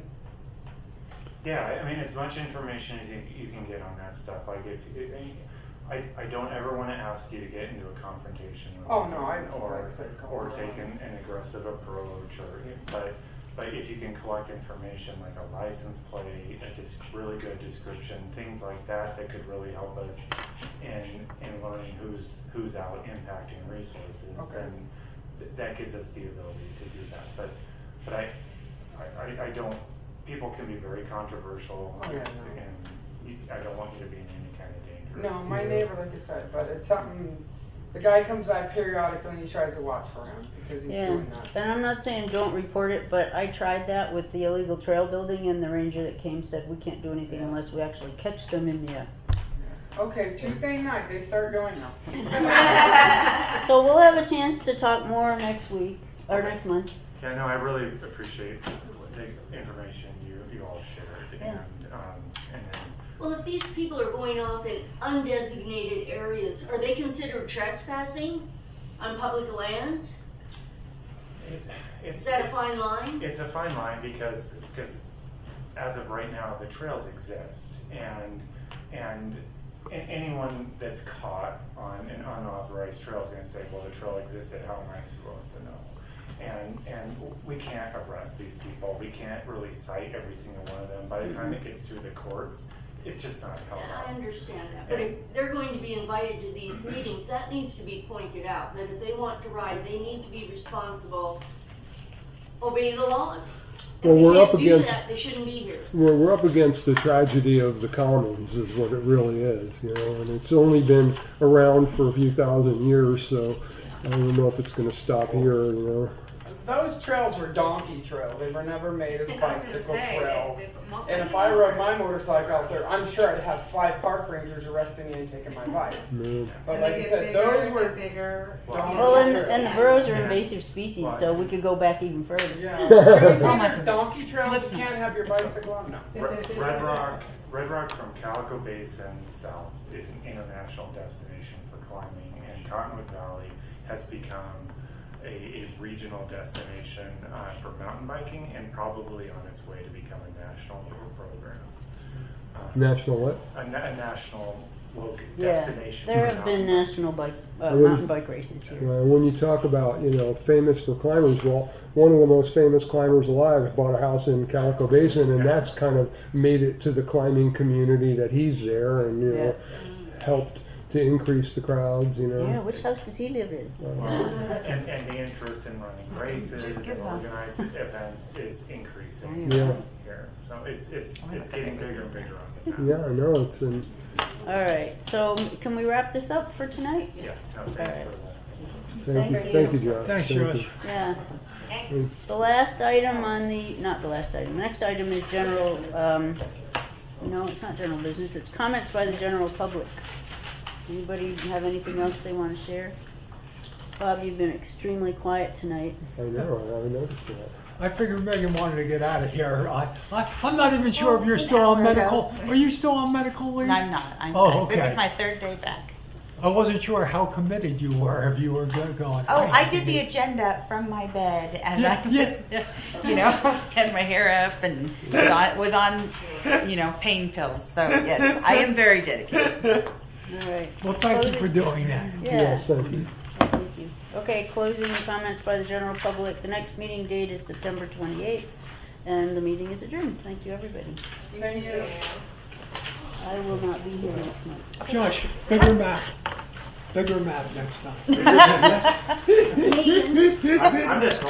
Yeah, I mean, as much information as you, you can get on that stuff. Like, if, if I, I don't ever want to ask you to get into a confrontation with Oh, me, no, I- or like I said, or come take on. an, an aggressive approach, or but but if you can collect information like a license plate, a dis- really good description, things like that, that could really help us in in learning who's who's out impacting resources. Okay. Then th- that gives us the ability to do that. But but I I, I, I don't. People can be very controversial, Oh, yeah, and, no. and you, I don't want you to be in any kind of danger. No, my neighbor, like I said, but it's something, the guy comes back periodically and he tries to watch for him because he's Yeah, doing that. and I'm not saying don't report it, but I tried that with the illegal trail building, and the ranger that came said we can't do anything unless we actually catch them in the. Okay, Tuesday night, they start going now. So we'll have a chance to talk more next week or next month. Yeah, no, I really appreciate the information you, you all shared, Yeah. and um, and then Well, if these people are going off in undesignated areas, are they considered trespassing on public lands? it, it's Is that a fine line? It's a fine line because because as of right now, the trails exist, and and a- anyone that's caught on an unauthorized trail is going to say, well, the trail existed. How am I supposed to know? And and we can't arrest these people. We can't really cite every single one of them. By the time it gets through the courts, it's just not held I out. understand that, but if they're going to be invited to these meetings, that needs to be pointed out, that if they want to ride, they need to be responsible, obey the laws. If Well, they we're can't up do against- that, they shouldn't be here. We're, we're up against the tragedy of the commons is what it really is, you know, and it's only been around for a few thousand years, so I don't know if it's going to stop here, you know. Those trails were donkey trails. They were never made as I was gonna bicycle say, trails. they- they- And if I rode my motorcycle out there, I'm sure I'd have five park rangers arresting me and taking my bike. No. But And like they I get said, bigger, those they were get bigger. donkey Well, and, trails. and the burros are invasive species, so we could go back even further. Yeah. When you say Oh my they're goodness. donkey trails, Let's you not. can't have your bicycle on. No. Red, Red Rock, Red Rock from Calico Basin south is an international destination for climbing, and Cottonwood Valley has become a, a regional destination uh, for mountain biking, and probably on its way to become a national program. Uh, National what? A, na- a national loc- Yeah, destination. there for have been mountain national bike, uh, What is- mountain bike races here. Uh, when you talk about, you know, famous for climbers, well, one of the most famous climbers alive bought a house in Calico Basin, and that's kind of made it to the climbing community that he's there, and, you know, helped to increase the crowds, you know. Yeah, which house does he live in? Well, and, and the interest in running races and organized events is increasing Yeah. here. So it's it's it's getting bigger and bigger on the map. Yeah, I know, it's an, All right, so can we wrap this up for tonight? Yeah, no, All thanks right. for that. thank you, thank you, Josh. Thanks, Thank Josh. you. Yeah. Thanks. The last item on the, not the last item, the next item is general, um, No, it's not general business, it's comments by the general public. Anybody have anything else they want to share? Bob, you've been extremely quiet tonight. I know, I haven't noticed that. I figured Megan wanted to get out of here. I, I, I'm not even sure Oh, if you're an still on hour ago. medical. Are you still on medical leave? I'm not. I'm Oh, not. okay. This is my third day back. I wasn't sure how committed you were, if you were go- going. Oh, I have did to the be- agenda from my bed, and Yeah, I yeah. was, you know, had my hair up and was on, was on, you know, pain pills. So yes, I am very dedicated. All right. Well, thank you Closing- for doing that. Yeah. Yes, thank you. Thank you. Okay, closing comments by the general public. The next meeting date is September twenty-eighth, and the meeting is adjourned. Thank you, everybody. Thank you. I will not be here next month. Josh, bigger map. Bigger map next time. Megan? I'm just